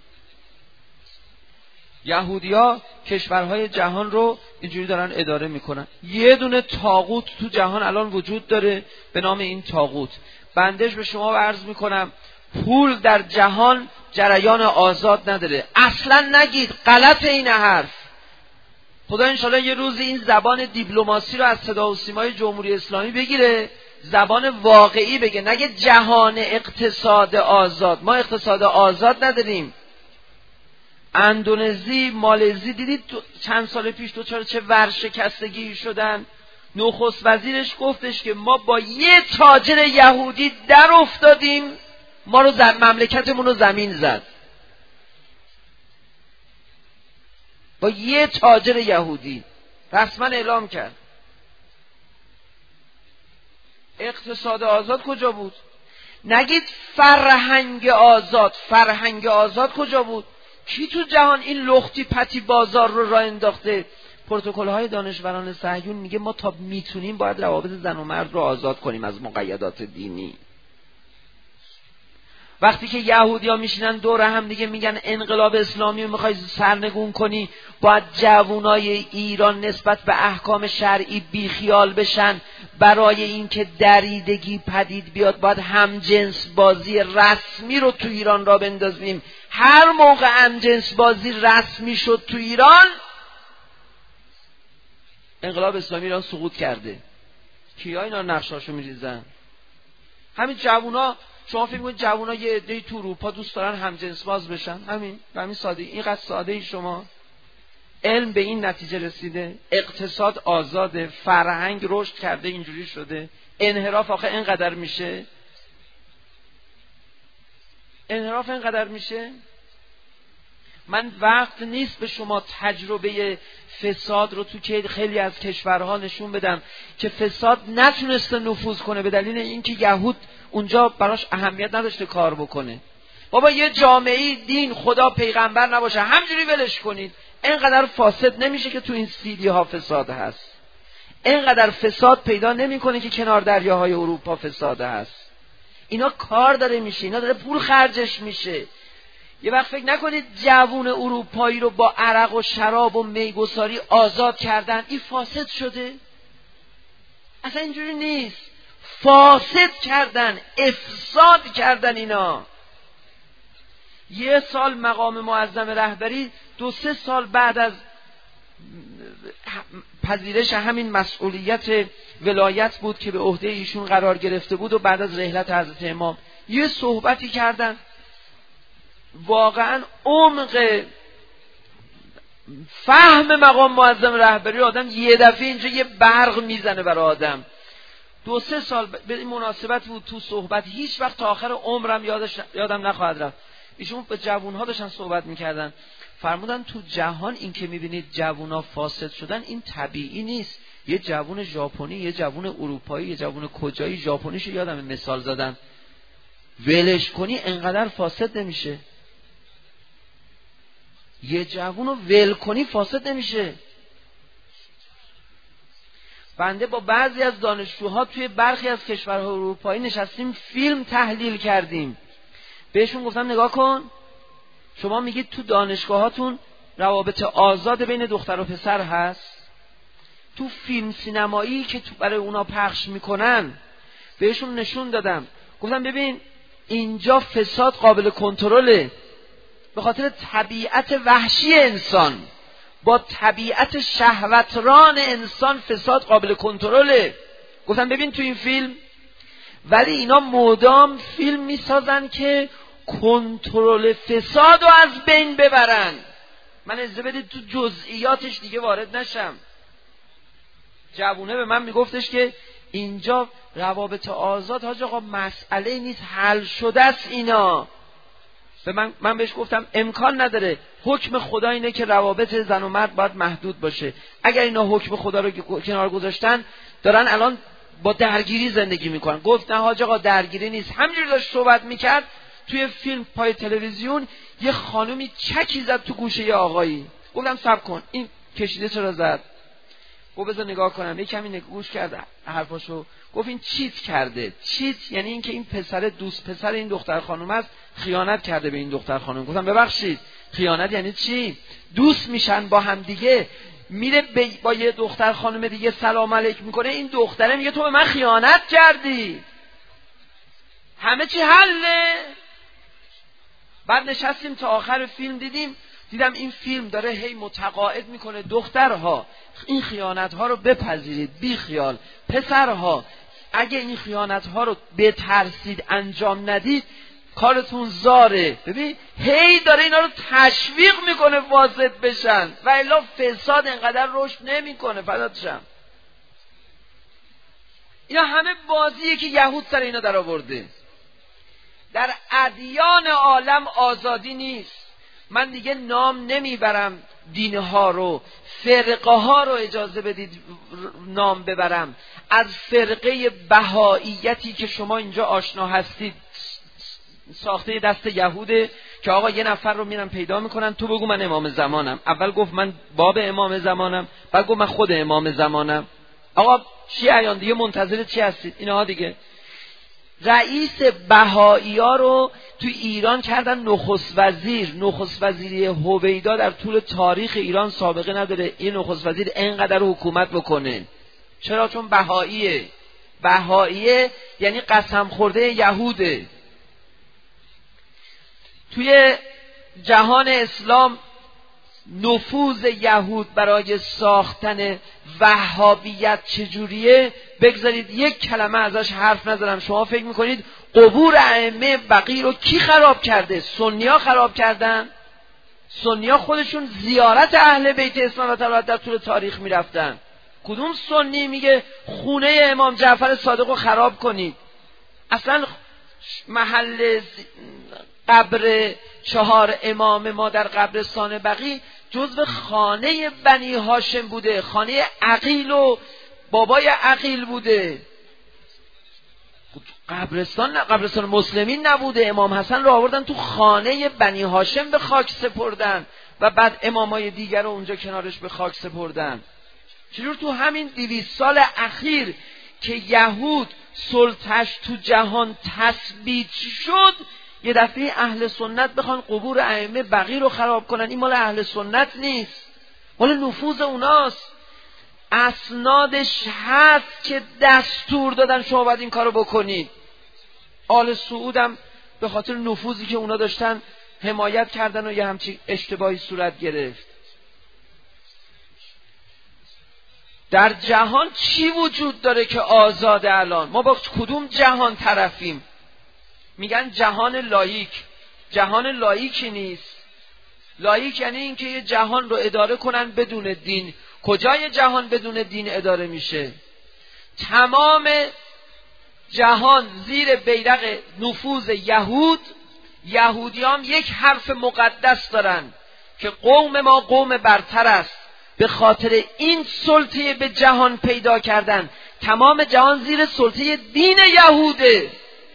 یهودی ها کشورهای جهان رو اینجوری دارن اداره میکنن. یه دونه طاغوت تو جهان الان وجود داره به نام این طاغوت. بندش به شما عرض میکنم پول در جهان جریان آزاد نداره. اصلا نگید، غلط این حرف. خدا انشالله یه روز این زبان دیپلماسی رو از صدا و سیمای جمهوری اسلامی بگیره، زبان واقعی بگه، نگه جهان اقتصاد آزاد. ما اقتصاد آزاد نداریم. اندونزی، مالزی دیدید چند سال پیش دوچار چه ورشکستگی شدن. نخست وزیرش گفتش که ما با یه تاجر یهودی در افتادیم، ما رو زم... مملکتمون رو زمین زد. با یه تاجر یهودی رسما اعلام کرد. اقتصاد آزاد کجا بود؟ نگید فرهنگ آزاد. فرهنگ آزاد کجا بود؟ کی تو جهان این لختی پتی بازار رو راه انداخته؟ پروتکل های دانشوران صهیون میگه ما تا میتونیم باید روابط زن و مرد رو آزاد کنیم از مقیدات دینی. وقتی که یهودی ها میشینن دور هم دیگه میگن انقلاب اسلامی رو میخوای سرنگون کنی، باید جوانای ایران نسبت به احکام شرعی بیخیال بشن، برای اینکه دریدگی پدید بیاد باید همجنس بازی رسمی رو تو ایران را بندازیم. هر موقع همجنس بازی رسمی شد تو ایران، انقلاب اسلامی ایران سقوط کرده. کیا اینا نقشاشو میریزن؟ همین جوونا. شما فکر می‌کنید جوونا یه عده‌ای تو اروپا دوست دارن همجنس باز بشن؟ همین به همین سادگی. اینقدر ساده ای شما؟ علم به این نتیجه رسیده، اقتصاد آزاده، فرهنگ رشد کرده، اینجوری شده. انحراف آخه اینقدر میشه؟ انحراف اینقدر میشه؟ من وقت نیست به شما تجربه فساد رو تو که خیلی از کشورها نشون بدم که فساد نتونسته نفوذ کنه به دلیل اینکه یهود اونجا براش اهمیت نداشته کار بکنه. بابا یه جامعه دین خدا پیغمبر نباشه همجوری ولش کنید، اینقدر فاسد نمیشه که تو این سیدی ها فساد هست، اینقدر فساد پیدا نمیکنه که کنار دریاهای اروپا فساد هست. اینا کار داره میشه، اینا داره پول خرجش میشه. یه وقت فکر نکنید جوون اروپایی رو با عرق و شراب و میگساری آزاد کردن این فاسد شده. اصلا اینجوری نیست. فاسد کردن، افساد کردن اینا. یه سال مقام معظم رهبری، دو سه سال بعد از پذیرش همین مسئولیت ولایت بود که به عهده ایشون قرار گرفته بود و بعد از رحلت حضرت امام یه صحبتی کردن. واقعا عمق فهم مقام معظم رهبری آدم یه دفعه اینجا یه برق میزنه برای آدم. دو سه سال به این مناسبت بود تو صحبت، هیچ وقت تا آخر عمرم یادش یادم نخواهد رفت. ایشون به جوان‌ها داشتن صحبت میکردن، فرمودن تو جهان این که میبینید جوونا فاسد شدن این طبیعی نیست. یه جوون ژاپنی، یه جوون اروپایی، یه جوون کجایی ژاپنیشو یادم مثال زدن، ولش کنی انقدر فاسد نمیشه. یه جوونو ول کنی فاسد نمیشه. بنده با بعضی از دانشجوها توی برخی از کشورهای اروپایی نشستیم فیلم تحلیل کردیم. بهشون گفتم نگاه کن، شما میگید تو دانشگاهاتون روابط آزاد بین دختر و پسر هست، تو فیلم سینمایی که تو برای اونا پخش میکنن بهشون نشون دادم، گفتم ببین اینجا فساد قابل کنترله به خاطر طبیعت وحشی انسان، با طبیعت شهوتران انسان فساد قابل کنترله. گفتم ببین تو این فیلم، ولی اینا مدام فیلم میسازن که کنترل فساد رو از بین ببرن. من اجازه بدید تو جزئیاتش دیگه وارد نشم. جوونه به من میگفتش که اینجا روابط آزاد حاج آقا مسئله نیست، حل شده است اینا. به من من بهش گفتم امکان نداره، حکم خدا اینه که روابط زن و مرد باید محدود باشه. اگر اینا حکم خدا رو کنار گذاشتن دارن الان با درگیری زندگی میکنن. گفت نه حاج آقا درگیری نیست. همینجوری داشت صحبت میکرد توی فیلم پای تلویزیون یه خانومی چکی زد تو گوشه یه آقایی. گفتم صبر کن این کشیده چرا زد؟ گفت بذار نگاه کنم. یه کمی گوش کرد حرفاشو، گفت این چیت کرده. چیت یعنی این که این پسر دوست پسر این دختر خانم است خیانت کرده به این دختر خانم. گفتم ببخشید خیانت یعنی چی؟ دوست میشن با هم دیگه، میره با یه دختر خانم دیگه سلام علیک میکنه، این دختره میگه تو به من خیانت کردی، همه چی حله. بعد نشستیم تا آخر فیلم دیدیم دیدم این فیلم داره هی متقاعد میکنه دخترها این خیانت ها رو بپذیرید، بی خیال. پسرها اگه این خیانت ها رو بترسید انجام ندید کارتون زاره. ببین هی داره اینا رو تشویق میکنه فاسد بشن، و الا فساد انقدر رشد نمیکنه. فداتشم. اینا همه بازیه که یهود سر اینا در آورده. در ادیان عالم آزادی نیست. من دیگه نام نمیبرم دینها رو، فرقه ها رو اجازه بدید نام ببرم. از فرقه بهائیتی که شما اینجا آشنا هستید ساخته دست یهوده که آقا یه نفر رو میرن پیدا میکنن تو بگو من امام زمانم. اول گفت من باب امام زمانم، بعد گفت من خود امام زمانم. آقا شیعیان دیگه منتظر چی هستید؟ اینها دیگه رئیس بهائی‌ها رو تو ایران کردن نخست وزیر. نخست وزیری هویدا در طول تاریخ ایران سابقه نداره این نخست وزیر اینقدر حکومت بکنه. چرا؟ چون بهائیه. بهائیه یعنی قسم خورده یهوده. توی جهان اسلام نفوذ یهود برای ساختن وهابیت چجوریه، بگذارید یک کلمه ازش حرف نزنم. شما فکر میکنید قبور ائمه بقی رو کی خراب کرده؟ سنی‌ها خراب کردن؟ سنی‌ها خودشون زیارت اهل بیت اسلام و طلبت در طول تاریخ میرفتن. کدوم سنی میگه خونه امام جعفر صادق رو خراب کنید؟ اصلا محل قبر چهار امام ما در قبرستان بقی جزو خانه بنی هاشم بوده، خانه عقیل و بابای عقیل بوده. قبرستان نه، قبرستان مسلمین نبوده. امام حسن رو آوردن تو خانه بنی هاشم به خاک سپردن و بعد امامای دیگر رو اونجا کنارش به خاک سپردن. چجور تو همین دویست سال اخیر که یهود سلطش تو جهان تثبیت شد، یه دفعه اهل سنت بخوان قبور ائمه بقی رو خراب کنن؟ این مال اهل سنت نیست، مال نفوذ اوناست. اسنادش هست که دستور دادن شما باید این کارو بکنید. آل سعود هم به خاطر نفوذی که اونا داشتن حمایت کردن و یه همچین اشتباهی صورت گرفت. در جهان چی وجود داره که آزاده؟ الان ما با کدوم جهان طرفیم؟ میگن جهان لاییک. جهان لاییکی نیست. لاییک یعنی اینکه یه جهان رو اداره کنن بدون دین. کجای جهان بدون دین اداره میشه؟ تمام جهان زیر بیرق نفوذ یهود. یهودیان یک حرف مقدس دارن که قوم ما قوم برتر است. به خاطر این سلطه به جهان پیدا کردن. تمام جهان زیر سلطه دین یهوده.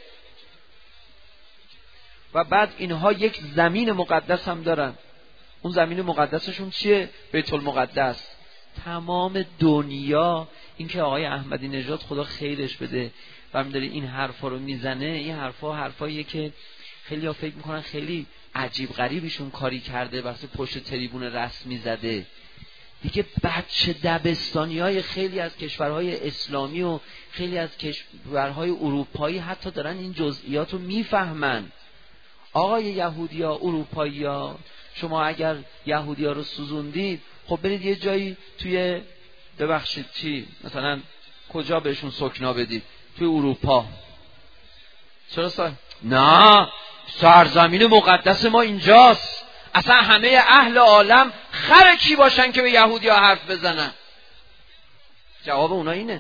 و بعد اینها یک زمین مقدس هم دارن. اون زمین مقدسشون چیه؟ بیت المقدس. تمام دنیا، این که آقای احمدی نژاد خدا خیرش بده و می‌داره این حرفا رو میزنه، این حرفا حرفاییه که خیلی ها فکر میکنن خیلی عجیب غریبشون کاری کرده، واسه پشت تریبون رسمی زده. دیگه بچه دبستانیای خیلی از کشورهای اسلامی و خیلی از کشورهای اروپایی حتی دارن این جزئیات رو میفهمن. آقای یهودیا، اروپایی‌ها، شما اگر یهودیا رو سوزوندید، خب برید یه جایی توی، ببخشید چی، مثلا کجا بهشون سکنا بدید؟ توی اروپا. چرا سر؟ نه، سرزمین مقدس ما اینجاست. اصلا همه اهل عالم خر کی باشن که به یهودیا حرف بزنن؟ جواب اونا اینه.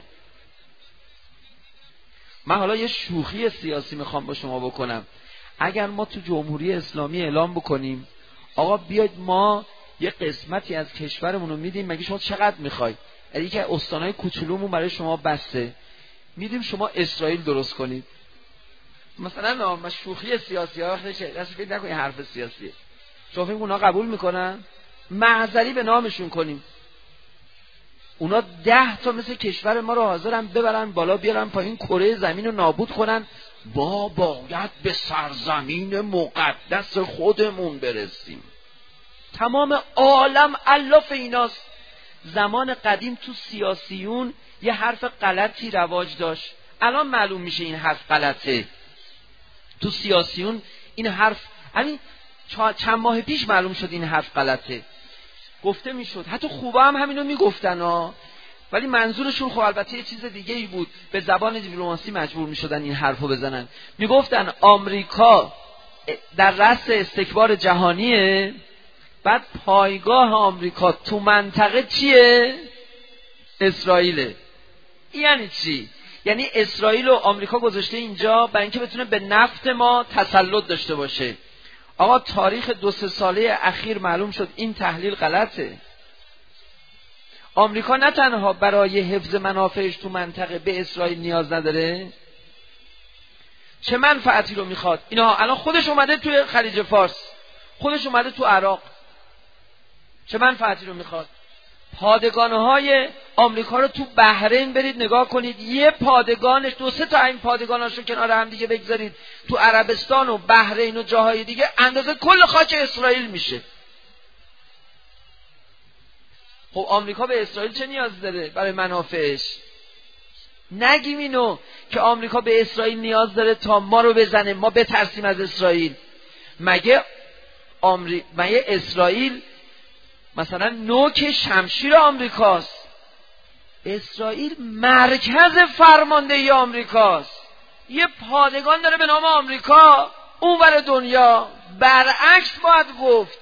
من حالا یه شوخی سیاسی میخوام با شما بکنم. اگر ما تو جمهوری اسلامی اعلام بکنیم آقا بیاید ما یه قسمتی از کشورمون رو میدیم، مگه شما چقدر میخواید؟ یعنی که استانهای کوچولومون برای شما بسته، میدیم شما اسرائیل درست کنید. مثلا ما شوخی سیاسی ها وقتشه، دست فکر نکنید حرف سیاسیه. شما فکر اونا قبول میکنن؟ معذری به نامشون کنیم. اونا ده تا مثل کشور ما رو حاضرن ببرن بالا بیارن پایین، کره زمین رو نابود کنن. با باید به سرزمین مقدس خودمون برسیم. تمام عالم الاف ایناست. زمان قدیم تو سیاسیون یه حرف غلطی رواج داشت، الان معلوم میشه این حرف غلطه. تو سیاسیون این حرف، همین چند ماه پیش معلوم شد این حرف غلطه. گفته میشد، حتی خوبا هم همینو میگفتن ها، ولی منظورشون خب البته یه چیز دیگه ای بود. به زبان دیپلماسی مجبور میشدن این حرفو بزنن. میگفتن آمریکا در رأس استکبار جهانیه، بعد پایگاه آمریکا تو منطقه چیه؟ اسرائیله. یعنی چی؟ یعنی اسرائیل و آمریکا گذاشته اینجا برای اینکه بتونه به نفت ما تسلط داشته باشه. آقا تاریخ دو سه ساله اخیر معلوم شد این تحلیل غلطه. آمریکا نه تنها برای حفظ منافعش تو منطقه به اسرائیل نیاز نداره، چه منفعتی رو میخواد؟ اینا الان خودش اومده توی خلیج فارس، خودش اومده تو عراق، چه منفعتی رو میخواد؟ پادگانهای آمریکا رو تو بحرین برید نگاه کنید، یه پادگانش، دو سه تا این پادگاناشو کنار هم دیگه بگذارید تو عربستان و بحرین و جاهای دیگه، اندازه کل خاک اسرائیل میشه. خب آمریکا به اسرائیل چه نیاز داره برای منافعش؟ نگیم اینو که آمریکا به اسرائیل نیاز داره تا ما رو بزنه، ما بترسیم از اسرائیل. مگه آمری... مگه اسرائیل مثلا نوک شمشیر آمریکاست. اسرائیل مرکز فرماندهی آمریکاست. یه پادگان داره به نام آمریکا اونور دنیا. برعکس باید گفت.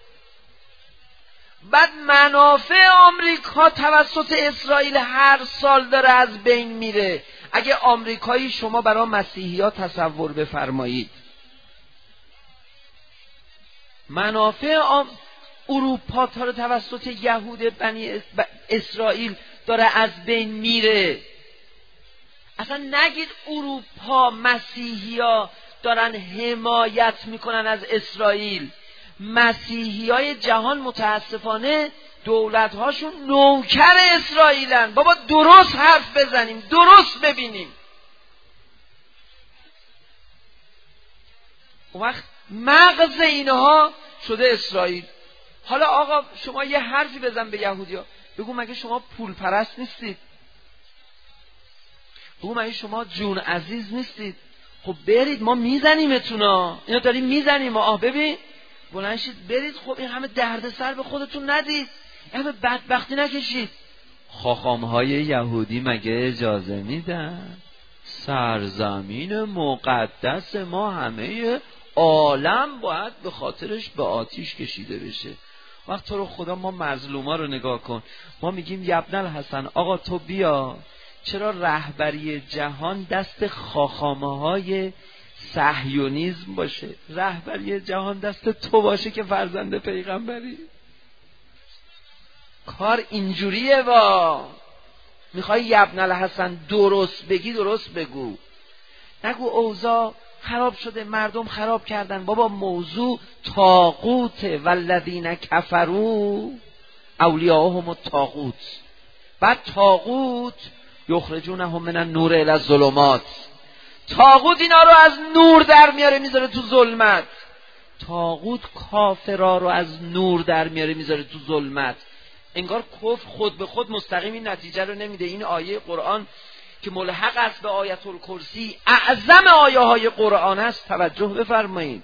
بعد منافع آمریکا توسط اسرائیل هر سال داره از بین میره. اگه آمریکایی شما برای مسیحی‌ها تصور بفرمایید، منافع آم... اروپا تا توسط یهود بنی اسرائیل داره از بین میره. اصلا نگید اروپا مسیحی‌ها دارن حمایت میکنن از اسرائیل. مسیحیای جهان متاسفانه دولت‌هاشون نوکر اسرائیلن. بابا درست حرف بزنیم، درست ببینیم. اون وقت مغز اینها شده اسرائیل. حالا آقا شما یه حرفی بزن به یهودی‌ها، بگو مگه شما پول پرست نیستید؟ بگو مگه شما جون عزیز نیستید؟ خب برید ما میزنیمتونا، اینا داریم میزنیم. آه ببین بلند شید برید. خب این همه دردسر به خودتون ندید، این همه بدبختی نکشید. خاخام‌های یهودی مگه اجازه میدن؟ سرزمین مقدس ما همه عالم باید به خاطرش به آتیش کشیده بشه. وقت تو رو خدا ما مظلوما رو نگاه کن. ما میگیم یبن الحسن آقا تو بیا، چرا رهبری جهان دست خاخامه‌های صهیونیسم باشه؟ رهبری جهان دست تو باشه که فرزند پیغمبری. کار اینجوریه. با میخوای یبن الحسن درست بگی درست بگو، نگو اوضاع خراب شده مردم خراب کردن. بابا موضوع طاغوت والذین کفروا اولیاءهم الطاغوت. بعد طاغوت یخرجونهم من النور الی الظلمات. طاغوت اینا رو از نور در میاره میذاره تو ظلمت. طاغوت کافرا رو از نور در میاره میذاره تو ظلمت. انگار کفر خود به خود مستقیم این نتیجه رو نمیده. این آیه قرآن که ملحق است به آیت الکرسی، اعظم آیه های قرآن است. توجه بفرمایید.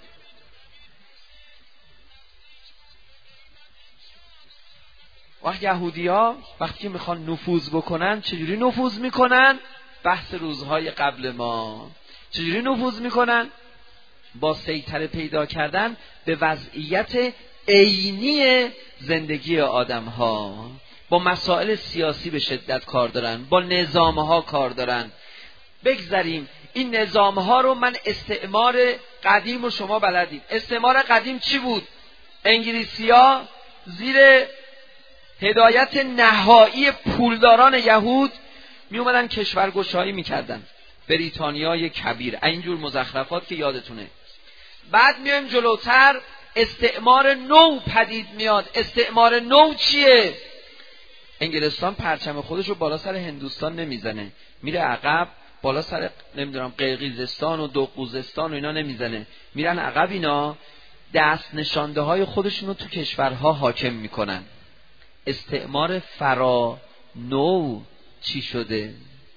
وقت یهودی ها وقتی میخوان نفوذ بکنن چجوری نفوذ میکنن؟ بحث روزهای قبل ما. چجوری نفوذ میکنن؟ با سیطره پیدا کردن به وضعیت عینی زندگی آدم ها. با مسائل سیاسی به شدت کار دارن، با نظام ها کار دارن. بگذاریم این نظام ها رو. من استعمار قدیم و شما بلدید. استعمار قدیم چی بود؟ انگلیسی ها زیر هدایت نهایی پولداران یهود می اومدن کشورگشایی میکردن. بریتانیای کبیر، اینجور مزخرفات که یادتونه. بعد میایم جلوتر، استعمار نو پدید میاد. استعمار نو چیه؟ انگلستان پرچم خودش رو بالا سر هندوستان نمیزنه، میره عقب. بالا سر نمیدونم قرقیزستان و دوقوزستان و اینا نمیزنه، میرن عقب. اینا دست نشانده های خودشون رو تو کشورها حاکم میکنن. استعمار فرا نو چی شده؟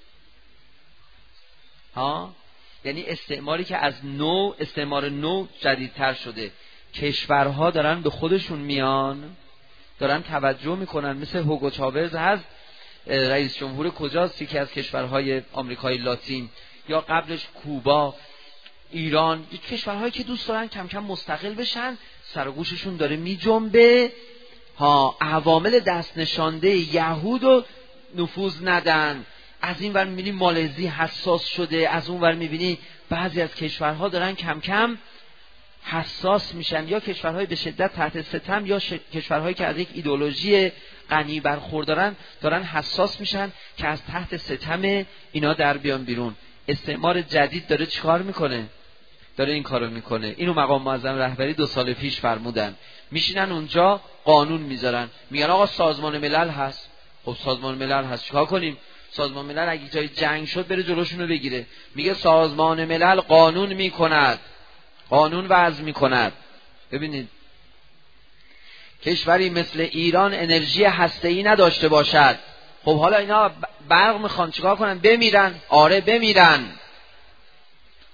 ها؟ یعنی استعماری که از نو، استعمار نو جدیدتر شده. کشورها دارن به خودشون میان، دارن توجه میکنن. مثل هوگو چاوز هست، رئیس جمهور کجاست؟ یکی از کشورهای آمریکای لاتین، یا قبلش کوبا، ایران. یک کشورهایی که دوست دارن کم کم مستقل بشن، سر و گوششون داره میجنبه. ها، عوامل دست نشانده یهود رو نفوذ ندن. از این ور میبینی مالزی حساس شده، از اون ور میبینی بعضی از کشورها دارن کم کم حساس میشن. یا کشورهای به شدت تحت ستم، یا ش... کشورهایی که از یک ایدئولوژی غنی برخوردارن دارن حساس میشن که از تحت ستم اینا در بیان بیرون. استعمار جدید داره چیکار میکنه؟ داره این کارو میکنه. اینو مقام معظم رهبری دو سال پیش فرمودن. میشینن اونجا قانون میذارن، میگن آقا سازمان ملل هست. خب سازمان ملل هست، چیکار کنیم؟ سازمان ملل اگه جای جنگ شد بره جلوشونو بگیره. میگه سازمان ملل قانون میکند، قانون وضع میکند. ببینید کشوری مثل ایران انرژی هسته‌ای نداشته باشد. خب حالا اینا برق میخوان چیکار کنن؟ بمیرن. آره بمیرن.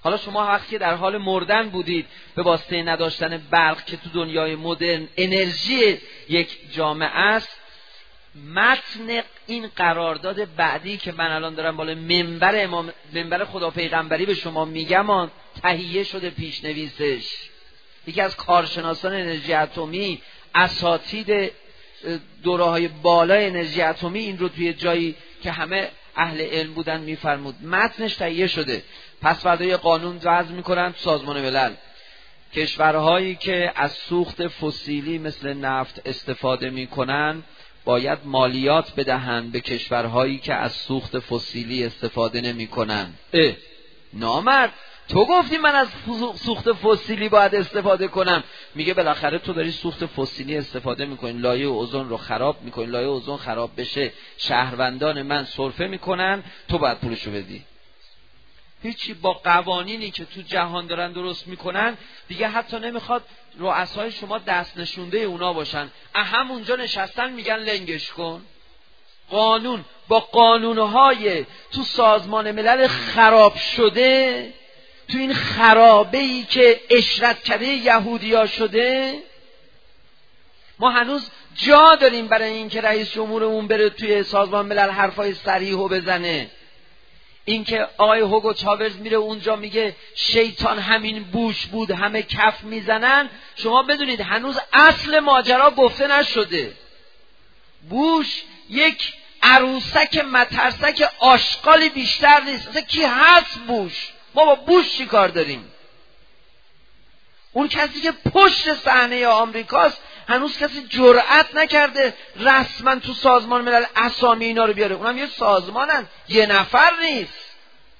حالا شما وقتی در حال مردن بودید به واسطه نداشتن برق که تو دنیای مدرن انرژی یک جامعه است، متن این قرارداد بعدی که من الان دارم بالا منبر امام منبر خدا پیغمبری به شما میگم تهیه شده، پیشنویسش یکی از کارشناسان انرژی اتمی، اساتید دوره‌های بالای انرژی اتمی این رو توی جایی که همه اهل علم بودن میفرمود. متنش تهیه شده. پس فردا یه قانون وضع میکنن تو سازمان ملل، کشورهایی که از سوخت فسیلی مثل نفت استفاده میکنن باید مالیات بدهن به کشورهایی که از سوخت فسیلی استفاده نمیکنن. اه نامرد، تو گفتی من از سوخت فسیلی باید استفاده کنم. میگه بالاخره تو داری سوخت فسیلی استفاده میکنی، لایه اوزون رو خراب میکنی، لایه اوزون خراب بشه شهروندان من سرفه میکنن، تو باید پولشو بدی. هیچی، با قوانینی که تو جهان دارن درست میکنن دیگه حتی نمیخواد رؤسای شما دست نشونده اونا باشن، همونجا نشستن میگن لنگش کن. قانون با قانونهای تو سازمان ملل خراب شده، تو این خرابه‌ای که اشرت کرده یهودیا شده، ما هنوز جا داریم برای این که رئیس جمهورمون بره توی سازمان ملل حرفای صریحو بزنه. این که آقای هوگو چاوز میره اونجا میگه شیطان همین بوش بود همه کف میزنن، شما بدونید هنوز اصل ماجرا گفته نشده. بوش یک عروسک مترسک آشغالی بیشتر نیست. اصلا کی هست بوش؟ ما با بوش چی کار داریم؟ اون کسی که پشت صحنه آمریکاست هنوز کسی جرأت نکرده رسما تو سازمان ملل اسامی اینا رو بیاره. اونم یه سازمانن، یه نفر نیست.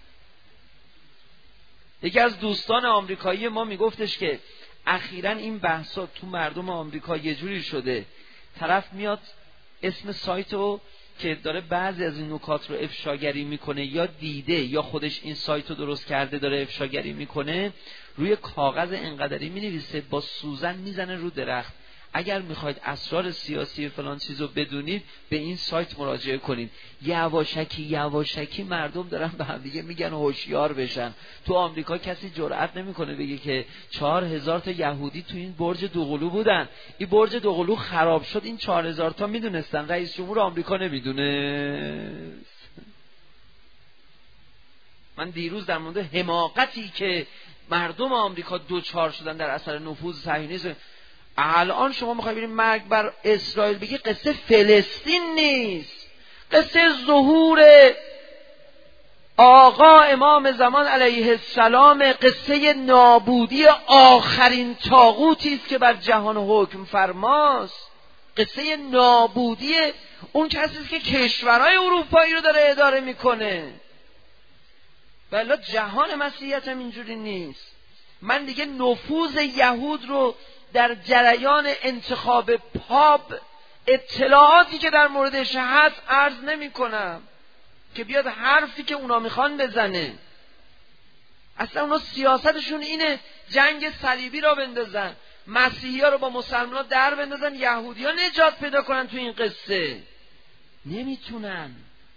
یکی از دوستان آمریکایی ما میگفتش که اخیراً این بحثا تو مردم آمریکا یه جوری شده، طرف میاد اسم سایتو که داره بعضی از این نکات رو افشاگری میکنه یا دیده یا خودش این سایت رو درست کرده داره افشاگری میکنه، روی کاغذ انقدری مینویسه با سوزن میزنه رو درخت. اگر میخواید اسرار سیاسی فلان چیزو بدونید به این سایت مراجعه کنید. یواشکی یواشکی مردم دارن به هم دیگه میگن هوشیار بشن. تو آمریکا کسی جرئت نمیکنه بگه که چهار هزار تا یهودی تو این برج دوقلو بودن، این برج دوقلو خراب شد، این چهار هزار تا میدونستن، رئیس جمهور آمریکا نمیدونه. من دیروز در مورد حماقتی که مردم آمریکا دوچار شدن در اثر نفوذ صهیونیسم، الان شما میخواید برید مرگ بر اسرائیل بگی، قصه فلسطین نیست، قصه ظهور آقا امام زمان علیه السلام، قصه نابودی آخرین طاغوتی است که بر جهان حکم فرماست، قصه نابودی اون کسی است که کشورهای اروپایی رو داره اداره میکنه. ولی جهان مسیحیت هم اینجوری نیست. من دیگه نفوذ یهود رو در جریان انتخاب پاپ، اطلاعاتی که در موردش هست عرض نمی کنم که بیاد حرفی که اونا میخوان بزنه. اصلا اونا سیاستشون اینه جنگ صلیبی را بندازن، مسیحی ها رو با مسلمان ها در بندازن، یهودی ها نجات پیدا کنن. تو این قصه نمیتونن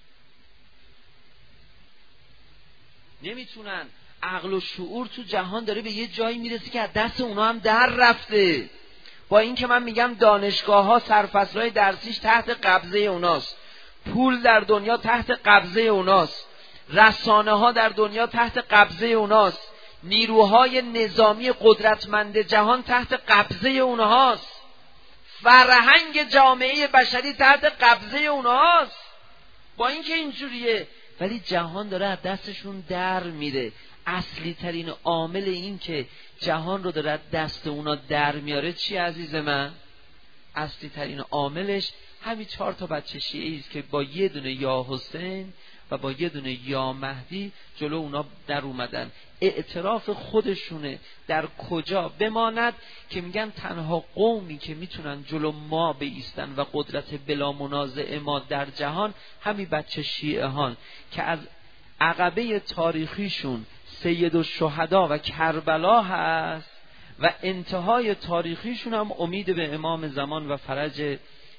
نمیتونن عقل و شعور تو جهان داره به یه جایی میرسه که از دست اونا هم در رفته. با این که من میگم دانشگاه ها سرفصل‌های درسیش تحت قبضه اوناست، پول در دنیا تحت قبضه اوناست، رسانه ها در دنیا تحت قبضه اوناست، نیروهای نظامی قدرتمند جهان تحت قبضه اونهاست، فرهنگ جامعه بشری تحت قبضه اونهاست. با این که اینجوریه ولی جهان داره از دستشون در میره. اصلی ترین عامل این که جهان رو داره دست اونا در میاره چی عزیز من؟ اصلی ترین عاملش همین چهار تا بچه شیعی است که با یه دونه یا حسین و با یه دونه یا مهدی جلو اونا در اومدن. اعتراف خودشونه در کجا بماند که میگن تنها قومی که میتونن جلو ما بایستن و قدرت بلا منازع ما در جهان همین بچه شیعه هان که از عقبه تاریخیشون سید الشهدا و کربلا هست و انتهای تاریخیشون هم امید به امام زمان و فرج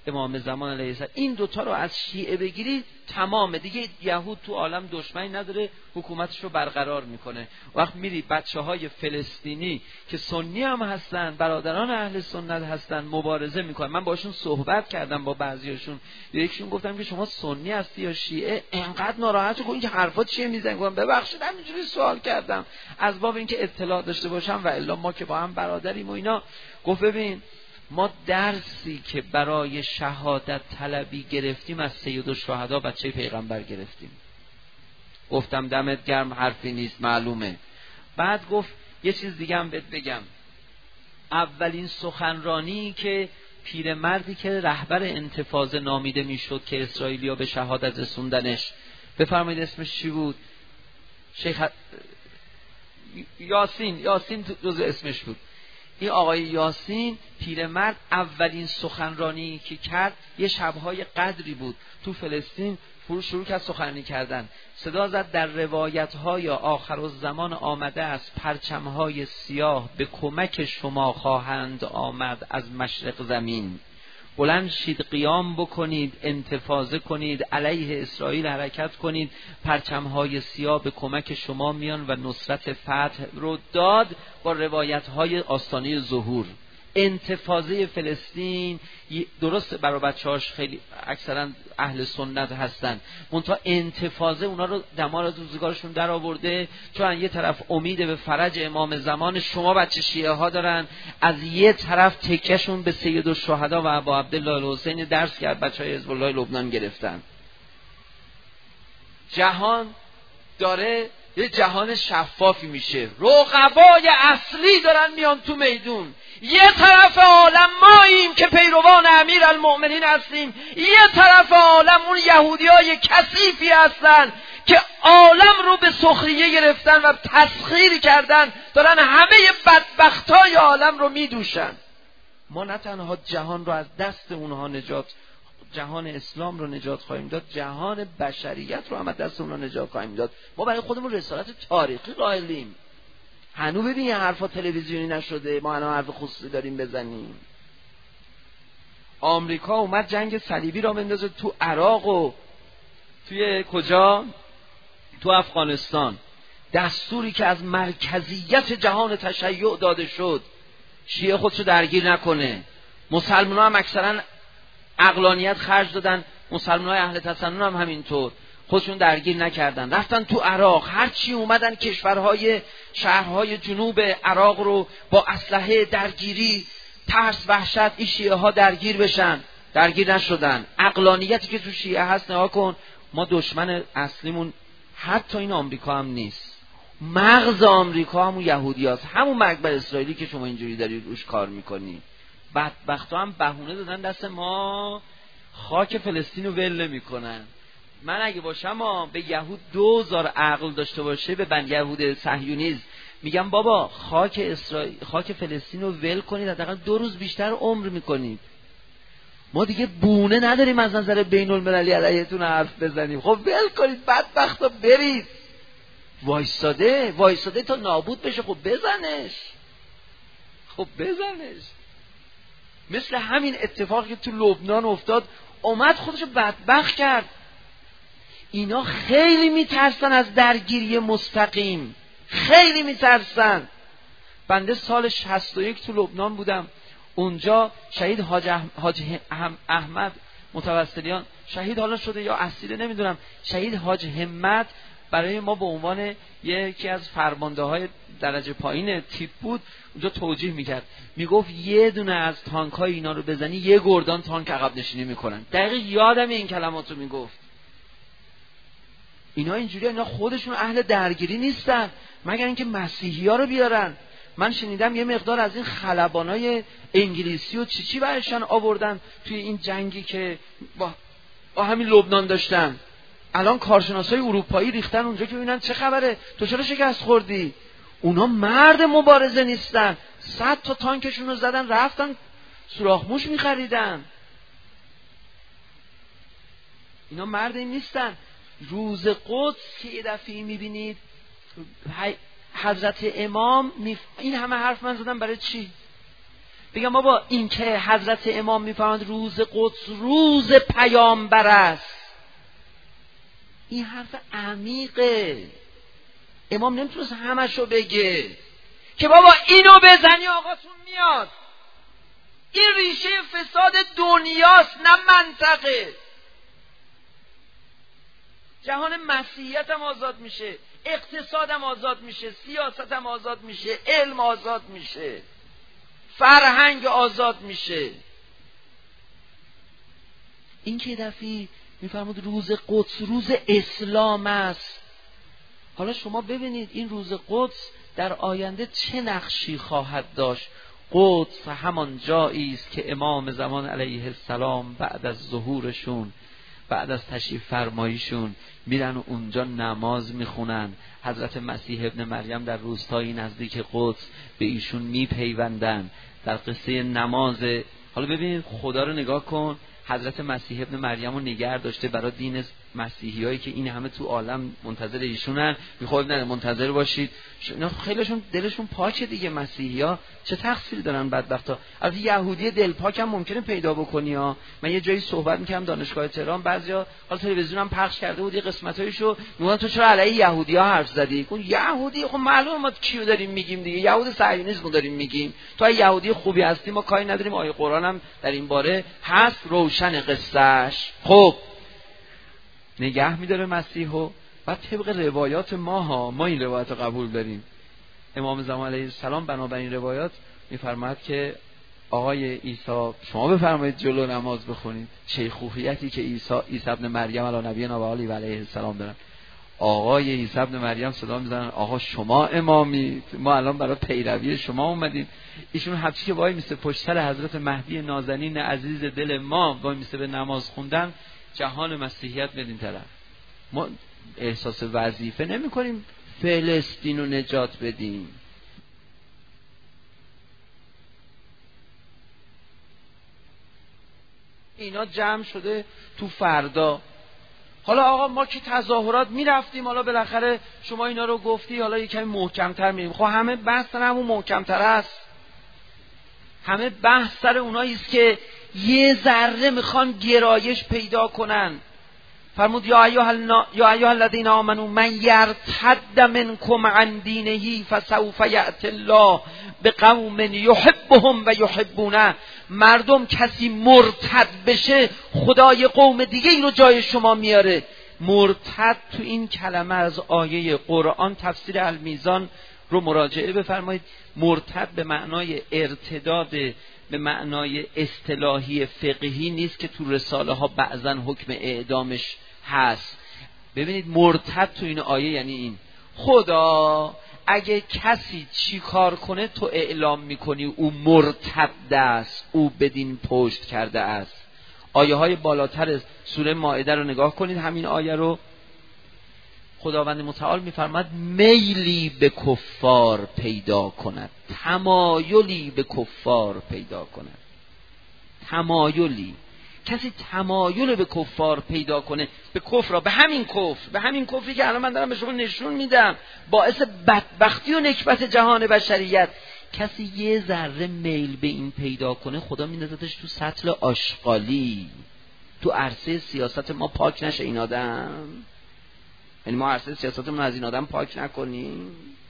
امام زمان علیه السلام، این دوتا رو از شیعه بگیری تمامه دیگه. یهود تو عالم دشمنی نداره، حکومتش رو برقرار میکنه. وقت میری بچه های فلسطینی که سنی هم هستن، برادران اهل سنت هستن، مبارزه میکنن. من باشون صحبت کردم با بعضیاشون، یکیشون گفتم که شما سنی هستی یا شیعه؟ انقدر ناراحت شدم که حرفا چیه میزنن. گفتم ببخشید همینجوری سوال کردم از باب اینکه اطلاع داشته باشم و الا ما که با هم برادریم و اینا. گفت ببین ما درسی که برای شهادت طلبی گرفتیم از سید الشهدا بچه پیغمبر گرفتیم. گفتم دمت گرم، حرفی نیست، معلومه. بعد گفت یه چیز دیگه هم بهت بگم، اولین سخنرانی که پیرمردی که رهبر انتفاضه نامیده میشد که اسرائیلیا به شهادت رسوندنش، بفرمایید اسمش چی بود؟ شیخ یاسین، یاسین جزء اسمش بود. این آقای یاسین پیرمرد اولین سخنرانی که کرد یه شبهای قدری بود تو فلسطین، فرو شروع کرد سخنرانی کردن. صدا زد در روایت‌های آخرالزمان آمده است پرچم‌های سیاه به کمک شما خواهند آمد از مشرق زمین. بلند شید، قیام بکنید، انتفاضه کنید، علیه اسرائیل حرکت کنید، پرچم‌های سیاه به کمک شما میان و نصرت فتح رو داد. با روایت‌های آستانه ظهور انتفاضه فلسطین درست برای بچه‌هاش خیلی اکثرا اهل سنت هستن، منتها انتفاضه اونا رو دمار از روزگارشون در آورده، چون یه طرف امید به فرج امام زمان شما بچه شیعه ها دارن، از یه طرف تکیهشون به سید الشهدا و ابا عبدالله الحسین درس کرد، بچهای حزب الله لبنان گرفتن. جهان داره یه جهان شفافی میشه، رقبای اصلی دارن میان تو میدون. یه طرف عالم ماییم که پیروان امیر المؤمنین هستیم، یه طرف عالم اون یهودی های کثیفی هستن که عالم رو به سخریه گرفتن و تسخیر کردن، دارن همه بدبختای عالم رو میدوشن. ما نه تنها جهان رو از دست اونها نجات، جهان اسلام رو نجات خواهیم داد، جهان بشریت رو هم از دست اونها نجات خواهیم داد. ما برای خودمون رسالت تاریخی قائلیم. هنو ببین یه حرفا تلویزیونی نشده، ما الان حرف خصوصی داریم بزنیم. آمریکا اومد جنگ صلیبی را بندازه تو عراق و توی کجا؟ تو افغانستان. دستوری که از مرکزیت جهان تشیع داده شد شیعه خودشو درگیر نکنه. مسلمان ها هم اکثرا عقلانیت خرج دادن، مسلمان های اهل تسنن هم همینطور خودشون درگیر نکردن، رفتن تو عراق. هرچی اومدن کشورهای شهرهای جنوب عراق رو با اسلحه درگیری، ترس، وحشت این شیعه ها درگیر بشن، درگیر نشدن. عقلانیتی که تو شیعه هست نها کن. ما دشمن اصلیمون حتی این آمریکا هم نیست، مغز آمریکا همون یهودی هست، همون مکبر اسرائیلی که شما اینجوری دارید روش کار میکنی. بدبختا هم بهونه دادن دست ما، خاک فلسطین رو ول نمی‌کنن. من اگه باشم به یهود دوزار عقل داشته باشه، به بن یهود صهیونیسم میگم بابا خاک اسرائیل، خاک فلسطین رو ول کنید، حداقل دو روز بیشتر عمر میکنید. ما دیگه بونه نداریم از نظر بین المللی علیهتون حرف بزنیم. خب ول کنید بدبختا، برید. وایساده وایساده تا نابود بشه، خب بزنش، خب بزنش. مثل همین اتفاقی که تو لبنان افتاد، اومد خودشو بدبخت کرد. اینا خیلی میترسن از درگیری مستقیم، خیلی میترسن. بنده سال شصت و یک تو لبنان بودم، اونجا شهید حاج, اح... حاج احمد متوسلیان شهید حالا شده یا اسیره نمیدونم، شهید حاج همت برای ما به عنوان یکی از فرمانده های درجه پایین تیپ بود، اونجا توجیه میکرد، میگفت یه دونه از تانک های اینا رو بزنی یه گردان تانک عقب نشینی میکنن. دقیق یادم این کلماتو میگفت. اینا اینجوری، اینا خودشون اهل درگیری نیستن مگر اینکه مسیحی ها رو بیارن. من شنیدم یه مقدار از این خلبانای انگلیسی و چی چی برشان آوردن توی این جنگی که با, با همین لبنان داشتن. الان کارشناسای اروپایی ریختن اونجا که ببینن چه خبره، تو چرا شکست خوردی. اونا مرد مبارزه نیستن، صد تا تانکشون رو زدن رفتن سوراخ موش میخریدن. اینا مرد این نیستن. روز قدس که یه دفعه میبینید حضرت امام میف... این همه حرف من زدم برای چی؟ بگم بابا این که حضرت امام میفرماند روز قدس روز پیامبر است، این حرف عمیقه. امام نمیتونست همشو بگه که بابا اینو بزنی آقاتون میاد. این ریشه فساد دنیاست نه منطقه. جهان مسیحیت هم آزاد میشه، اقتصاد هم آزاد میشه، سیاست هم آزاد میشه، علم آزاد میشه، فرهنگ آزاد میشه. این که دفعی میفرمود روز قدس روز اسلام است. حالا شما ببینید این روز قدس در آینده چه نقشی خواهد داشت. قدس همان جایی است که امام زمان علیه السلام بعد از ظهورشون، بعد از تشریف فرماییشون میرن و اونجا نماز میخونن. حضرت مسیح ابن مریم در روستایی نزدیک قدس به ایشون میپیوندن در قصه نماز. حالا ببینید خدا رو نگاه کن، حضرت مسیح ابن مریم رو نگه داشته برای دین مسیحی هایی که این همه تو عالم منتظر ایشونن. میخواد نه منتظر باشید، خیلیشون دلشون پاکه دیگه. مسیحی ها چه تقصیر دارن بدبختا؟ البته یهودی دل پاک هم ممکنه پیدا بکنی ها. من یه جایی صحبت میکردم دانشگاه تهران، بعضیا حالا تلویزیون هم پخش کرده بود یه قسمتایشو، میگن تو چرا علیه یهودی ها حرف زدی؟ گفتم یهودی خب معلومه ما کیو داریم میگیم دیگه، یهود صهیونیسم داریم میگیم. تو یهودی خوبی هستی ما کاری نداریم، آیه قرآن هم در این باره هست روشن قصهش. خب نگه میداره مسیحو. بعد طبق روایات ما ها ما این روایت رو قبول داریم. امام زمان علیه السلام بنابراین روایات میفرماد که آقای عیسی شما بفرمایید جلو نماز بخونید. شیخوخیتی که عیسی عیسی ابن مریم علی نبینا و آله و علیه السلام دارن. آقای عیسی ابن مریم صدا میزنن آقا شما امامی، ما الان برای پیروی شما اومدیم. ایشون حبشی که وای میسته پشت سر حضرت مهدی نازنین عزیز دل ما وای میسته به نماز خوندن. جهان مسیحیت بدین طرف. ما احساس وظیفه نمی کنیم فلسطین رو نجات بدیم. اینا جمع شده تو فردا. حالا آقا ما که تظاهرات میرفتیم، حالا بالاخره شما اینا رو گفتی، حالا یه کمی محکمتر میریم. خب همه بحث سر همون محکمتر است. همه بحث سر اونایی است که یه ذره میخوان گرایش پیدا کنن. فرمود یا ایها النا یا ایها الذین آمنوا من یرتد منکم عن دینه فسوف یأتی الله بقوم یحبهم و یحبونه. مردم کسی مرتد بشه خدای قوم دیگه اینو جای شما میاره. مرتد تو این کلمه از آیه قرآن تفسیر المیزان رو مراجعه بفرمایید. مرتد به معنای ارتداد، به معنای اصطلاحی فقهی نیست که تو رساله ها بعضا حکم اعدامش هست. ببینید مرتد تو این آیه یعنی این خدا اگه کسی چی کار کنه تو اعلام میکنی او مرتد است، او بدین پشت کرده است. آیه های بالاتر سوره مائده رو نگاه کنید. همین آیه رو خداوند متعال میفرماد میلی به کفار پیدا کند، تمایلی به کفار پیدا کند. تمایلی، کسی تمایل به کفار پیدا کنه، به کفر، به همین کفر، به همین کفری که الان من دارم به شما نشون میدم باعث بدبختی و نکبت جهان بشریت، کسی یه ذره میل به این پیدا کنه خدا میندازتش تو سطل آشغالی. تو عرصه سیاست ما پاک نشه این آدم، یعنی ما عرصه سیاستمون از این آدم پاک نکنیم.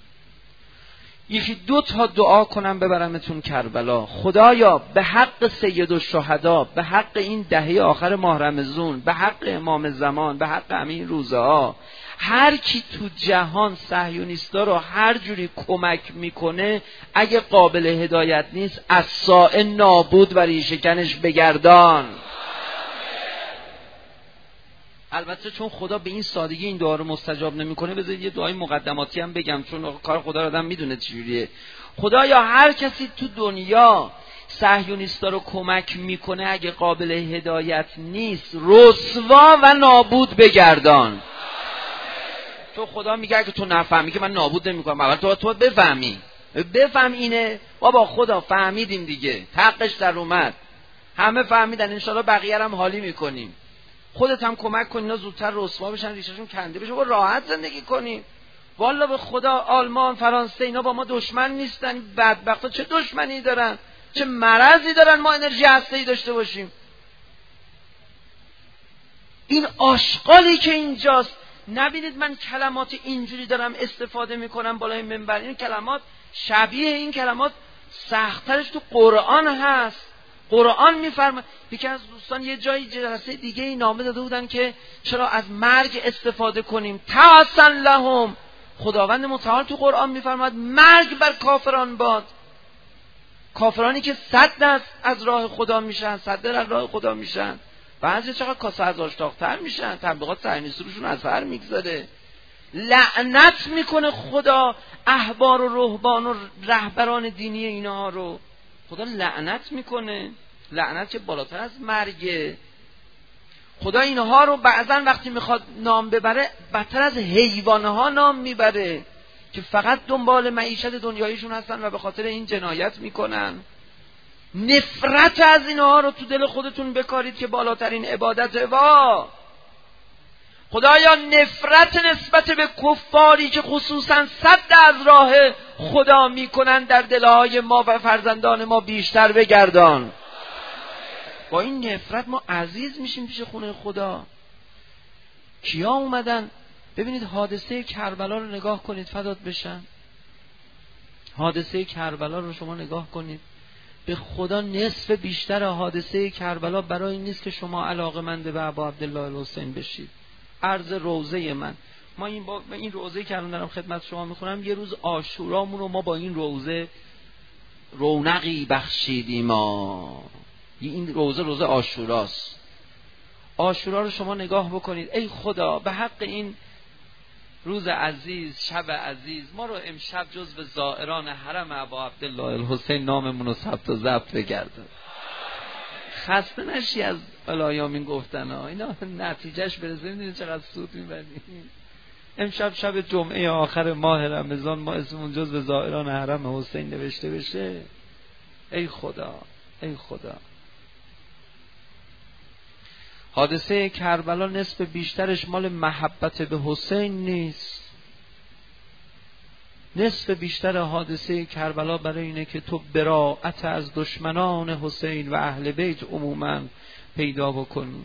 یکی دو تا دعا کنم ببرمتون کربلا. خدایا به حق سید الشهدا، به حق این دهه آخر ماه رمضان، به حق امام زمان، به حق همین روزه ها، هر کی تو جهان صهیونیستا رو هر جوری کمک میکنه اگه قابل هدایت نیست از سایه نابود و ریشه‌کنش بگردان. البته چون خدا به این سادگی این دعا رو مستجاب نمیکنه، بذارید یه دعای مقدماتی هم بگم چون کار خدا رو آدم میدونه چجوریه. خدایا هر کسی تو دنیا صهیونیستا رو کمک میکنه اگه قابل هدایت نیست رسوا و نابود بگردان. تو خدا میگه اگه تو نفهمی که من نابود نمیکنم، اول تو تو بفهمی، بفهم اینه. بابا خدا فهمیدیم دیگه، حقش در اومد، همه فهمیدن، انشالله بقیه هم حالی میکنیم. خودت هم کمک کن اینا زودتر رسوا بشن، ریششون کنده بشه و راحت زندگی کنیم. والا به خدا آلمان، فرانسه اینا با ما دشمن نیستن. بدبختا چه دشمنی دارن؟ چه مرضی دارن ما انرژی هسته‌ای داشته باشیم؟ این آشغالی که اینجاست. نبینید من کلمات اینجوری دارم استفاده میکنم بالای منبر، این کلمات شبیه این کلمات سخت‌ترش تو قرآن هست. قرآن میفرماید. یکی از دوستان یه جایی جلسه دیگه این نامه داده بودن که چرا از مرگ استفاده کنیم. تعسا لهم، خداوند متعال تو قرآن میفرماید مرگ بر کافران باد. کافرانی که صد دست از راه خدا میشن، صد در از راه خدا میشن، بعضی چقدر کاسه از آشتاق‌تر میشن، تبلیغات صهیونیستی روشون اثر میگذاره. لعنت میکنه خدا احبار و رهبان و رهبران دینی اینها رو. خدا لعنت میکنه، لعنت که بالاتر از مرگه. خدا اینها رو بعضا وقتی میخواد نام ببره بدتر از حیوانها نام میبره که فقط دنبال معیشت دنیاییشون هستن و به خاطر این جنایت میکنن. نفرت از اینها رو تو دل خودتون بکارید که بالاترین عبادت وا. خدایا نفرت نسبت به کفاری که خصوصا صد از راه خدا میکنن در دلهای ما و فرزندان ما بیشتر بگردان. با این نفرت ما عزیز میشیم پیش خونه خدا. کیا اومدن؟ ببینید حادثه کربلا رو نگاه کنید، فدات بشن. حادثه کربلا رو شما نگاه کنید. به خدا نصف بیشتر حادثه کربلا برای این نیست که شما علاقه‌مند به ابا عبدالله الحسین بشید. عرض روزه من، ما این با این روزه که الان دارم خدمت شما میخونم، یه روز عاشورامون رو ما با این روزه رونقی بخشیدیم. ما این روزه روزه عاشوراست. عاشورا رو شما نگاه بکنید. ای خدا به حق این روز عزیز، شب عزیز، ما رو امشب جزو زائران حرم ابا عبدالله الحسین ناممون رو ثبت و ضبط بگردن. خسته نشی از الایامین گفتن ها، اینا نتیجهش برسه میدونید چقدر سود میبریم. امشب شب جمعه آخر ماه رمضان ما اسممون جزو زائران حرم حسین نوشته بشه. ای خدا، ای خدا. حادثه کربلا نسب بیشترش مال محبت به حسین نیست. نصف بیشتر حادثه کربلا برای اینه که تو براءت از دشمنان حسین و اهل بیت عموما پیدا بکنی.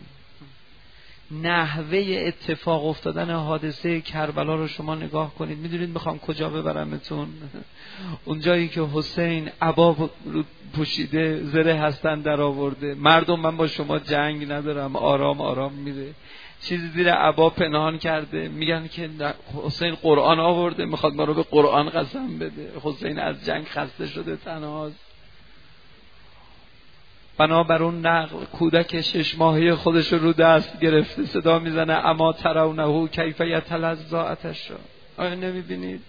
نحوه اتفاق افتادن حادثه کربلا رو شما نگاه کنید. میدونید میخوام کجا ببرمتون؟ اون جایی که حسین عبا پوشیده، زره هستن در آورده، مردم من با شما جنگ ندارم، آرام آرام میره، چیزی زیر عبا پنهان کرده، میگن که حسین قرآن آورده میخواد ما رو به قرآن قسم بده. حسین از جنگ خسته شده، تنهاست. بنابر اون نقل کودک شش ماهه خودش رو دست گرفته، صدا میزنه اما ترونه کیف یتلظی آتش. آیا نمیبینید؟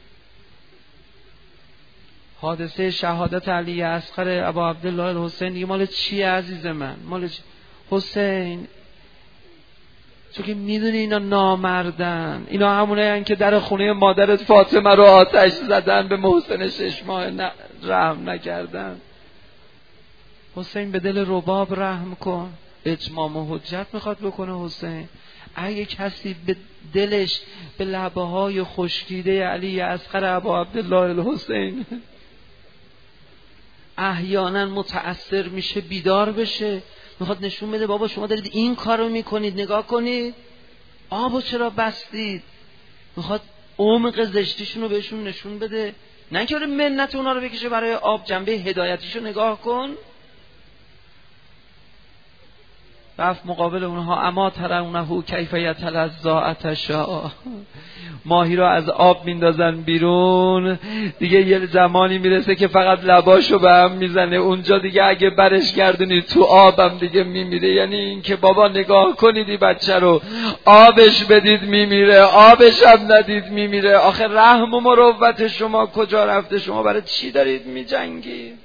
حادثه شهادت علی اصغر ابا عبدالله الحسین دیگه مال چیه عزیز من؟ مال چی؟ حسین، چون که میدونی اینا نامردن، اینا همونه هن که در خونه مادرت فاطمه رو آتش زدن، به محسن شش ماه رحم نکردن. حسین به دل رباب رحم کن. اتمام و حجت میخواد بکنه حسین. اگه کسی به دلش به لبه های خشکیده علی اصغر ابا عبدالله الحسین احیانا متأثر میشه، بیدار بشه، میخواد نشون بده بابا شما دارید این کارو میکنید، نگاه کنید آبو چرا بستید، میخواد عمق زشتیشون رو بهشون نشون بده، نه اینکه منت اونا رو بکشه برای آب. جنبه هدایتیشو نگاه کن. رفت مقابل اونها اما ترونه کیف یتلظی آتشا. ماهی رو از آب میندازن بیرون، دیگه یه زمانی میرسه که فقط لباشو به هم میزنه، اونجا دیگه اگه برش گردونی تو آبم دیگه میمیره. یعنی این که بابا نگاه کنیدی بچه رو، آبش بدید میمیره، آبش هم ندید میمیره. آخه رحم و مروت شما کجا رفته؟ شما برای چی دارید میجنگید؟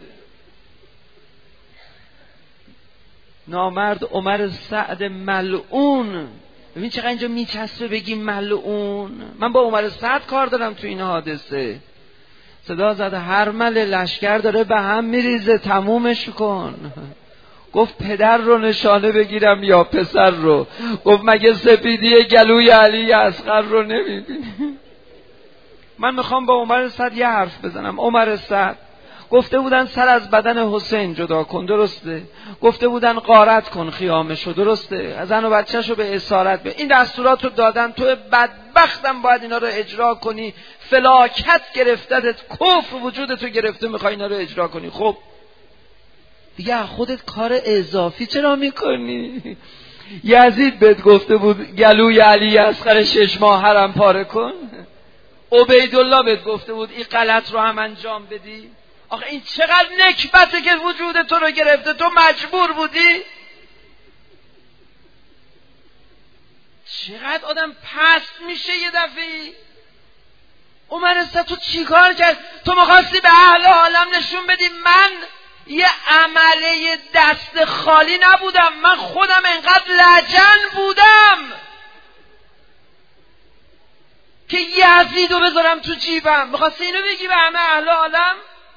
نامرد عمر سعد ملعون، ببین چقدر اینجا میچسبه بگیم ملعون. من با عمر سعد کار دارم تو این حادثه. صدا زده هرمل لشکر داره به هم میریزه، تمومش کن. گفت پدر رو نشانه بگیرم یا پسر رو؟ گفت مگه سپیدی گلوی علی اصغر رو نمیبینی؟ من میخوام با عمر سعد یه حرف بزنم. عمر سعد گفته بودن سر از بدن حسین جدا کن، درسته؟ گفته بودن غارت کن خیامشو، درسته؟ زن و بچه‌شو به اسارت به این دستورات رو دادن، تو بدبختم باید اینا رو اجرا کنی، فلاکت گرفتتت، کفر وجودتو گرفته، میخوای اینا رو اجرا کنی. خب دیگه خودت کار اضافی چرا میکنی؟ یزید بهت گفته بود گلوی علی اصغر شش ماه حرم پاره کن؟ عبیدالله بهت گفته بود این غلط رو هم انجام بدی؟ آخه این چقدر نکبته که وجود تو رو گرفته، تو مجبور بودی؟ چقدر آدم پست میشه یه دفعه. عمر استا تو چیکار کرد؟ تو میخواستی به اهل عالم نشون بدی من یه عمله دست خالی نبودم، من خودم انقدر لجن بودم که یزیدو بذارم تو جیبم. میخواستی اینو بگی به همه اهل عالم؟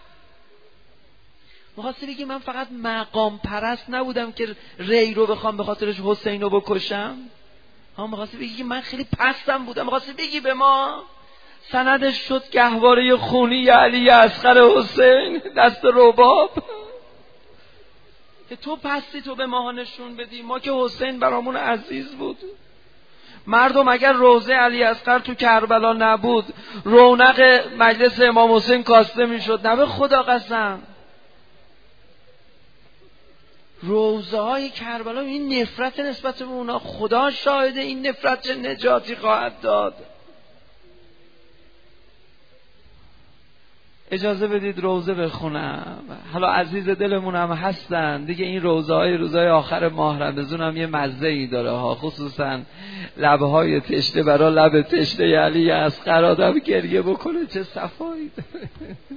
میخواستی بگی من فقط مقام پرست نبودم که ری رو بخوام به خاطرش حسین رو بکشم؟ ها، میخواستی بگی که من خیلی پستم بودم؟ میخواستی بگی به ما؟ سندش شد گهواره خونی علی اصغر حسین دست رباب که تو پستی تو به ما نشون بدی. ما که حسین برامون عزیز بود. مردم اگر روضه علی اصغر تو کربلا نبود رونق مجلس امام حسین کاسته میشد. نه به خدا قسم، روضه های کربلا این نفرت نسبت به اونا، خدا شاهده این نفرت چه نجاتی خواهد داد. اجازه بدید روضه بخونم. حالا عزیز دلمون هم هستن دیگه، این روضه های روزهای آخر ماه رمضان هم یه مزه ای داره ها، خصوصا لبهای تشنه برا لب تشنه علی اصغر آدم گریه بکنه چه صفایی داره.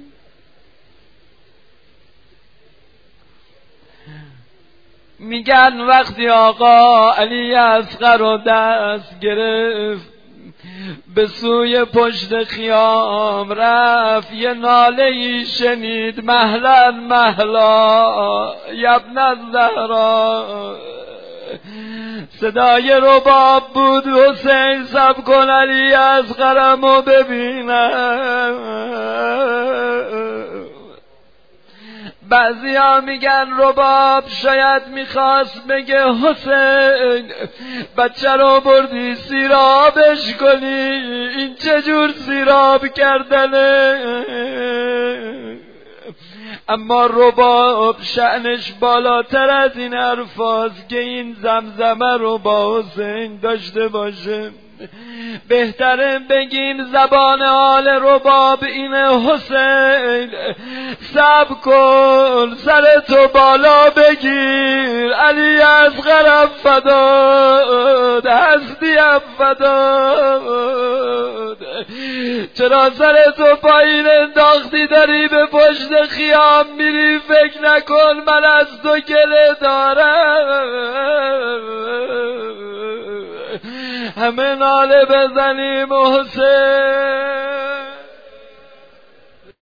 میگن وقتی آقا علی اصغر رو دست گرفت به سوی پشت خیام رفت، یه ناله ای شنید مهلا مهلا یبن الزهرا، صدای رباب بود. حسین سب کن علی اصغرمو ببینم. بعضی ها میگن رباب شاید میخواست بگه حسین بچه رو بردی سیرابش کنی، این چجور سیراب کردنه؟ اما رباب شأنش بالاتر از این حرفاست که این زمزمه رو با حسین داشته باشه. بهتره بگیم زبان حال رباب اینه حسین صبر کن سرتو بالا بگیر، علی اصغرم فداد، هستیم فداد، چرا سرتو پایین انداختی داری به پشت خیام میری؟ فکر نکن من از تو گله دارم. همه ناله بزنیم حسین.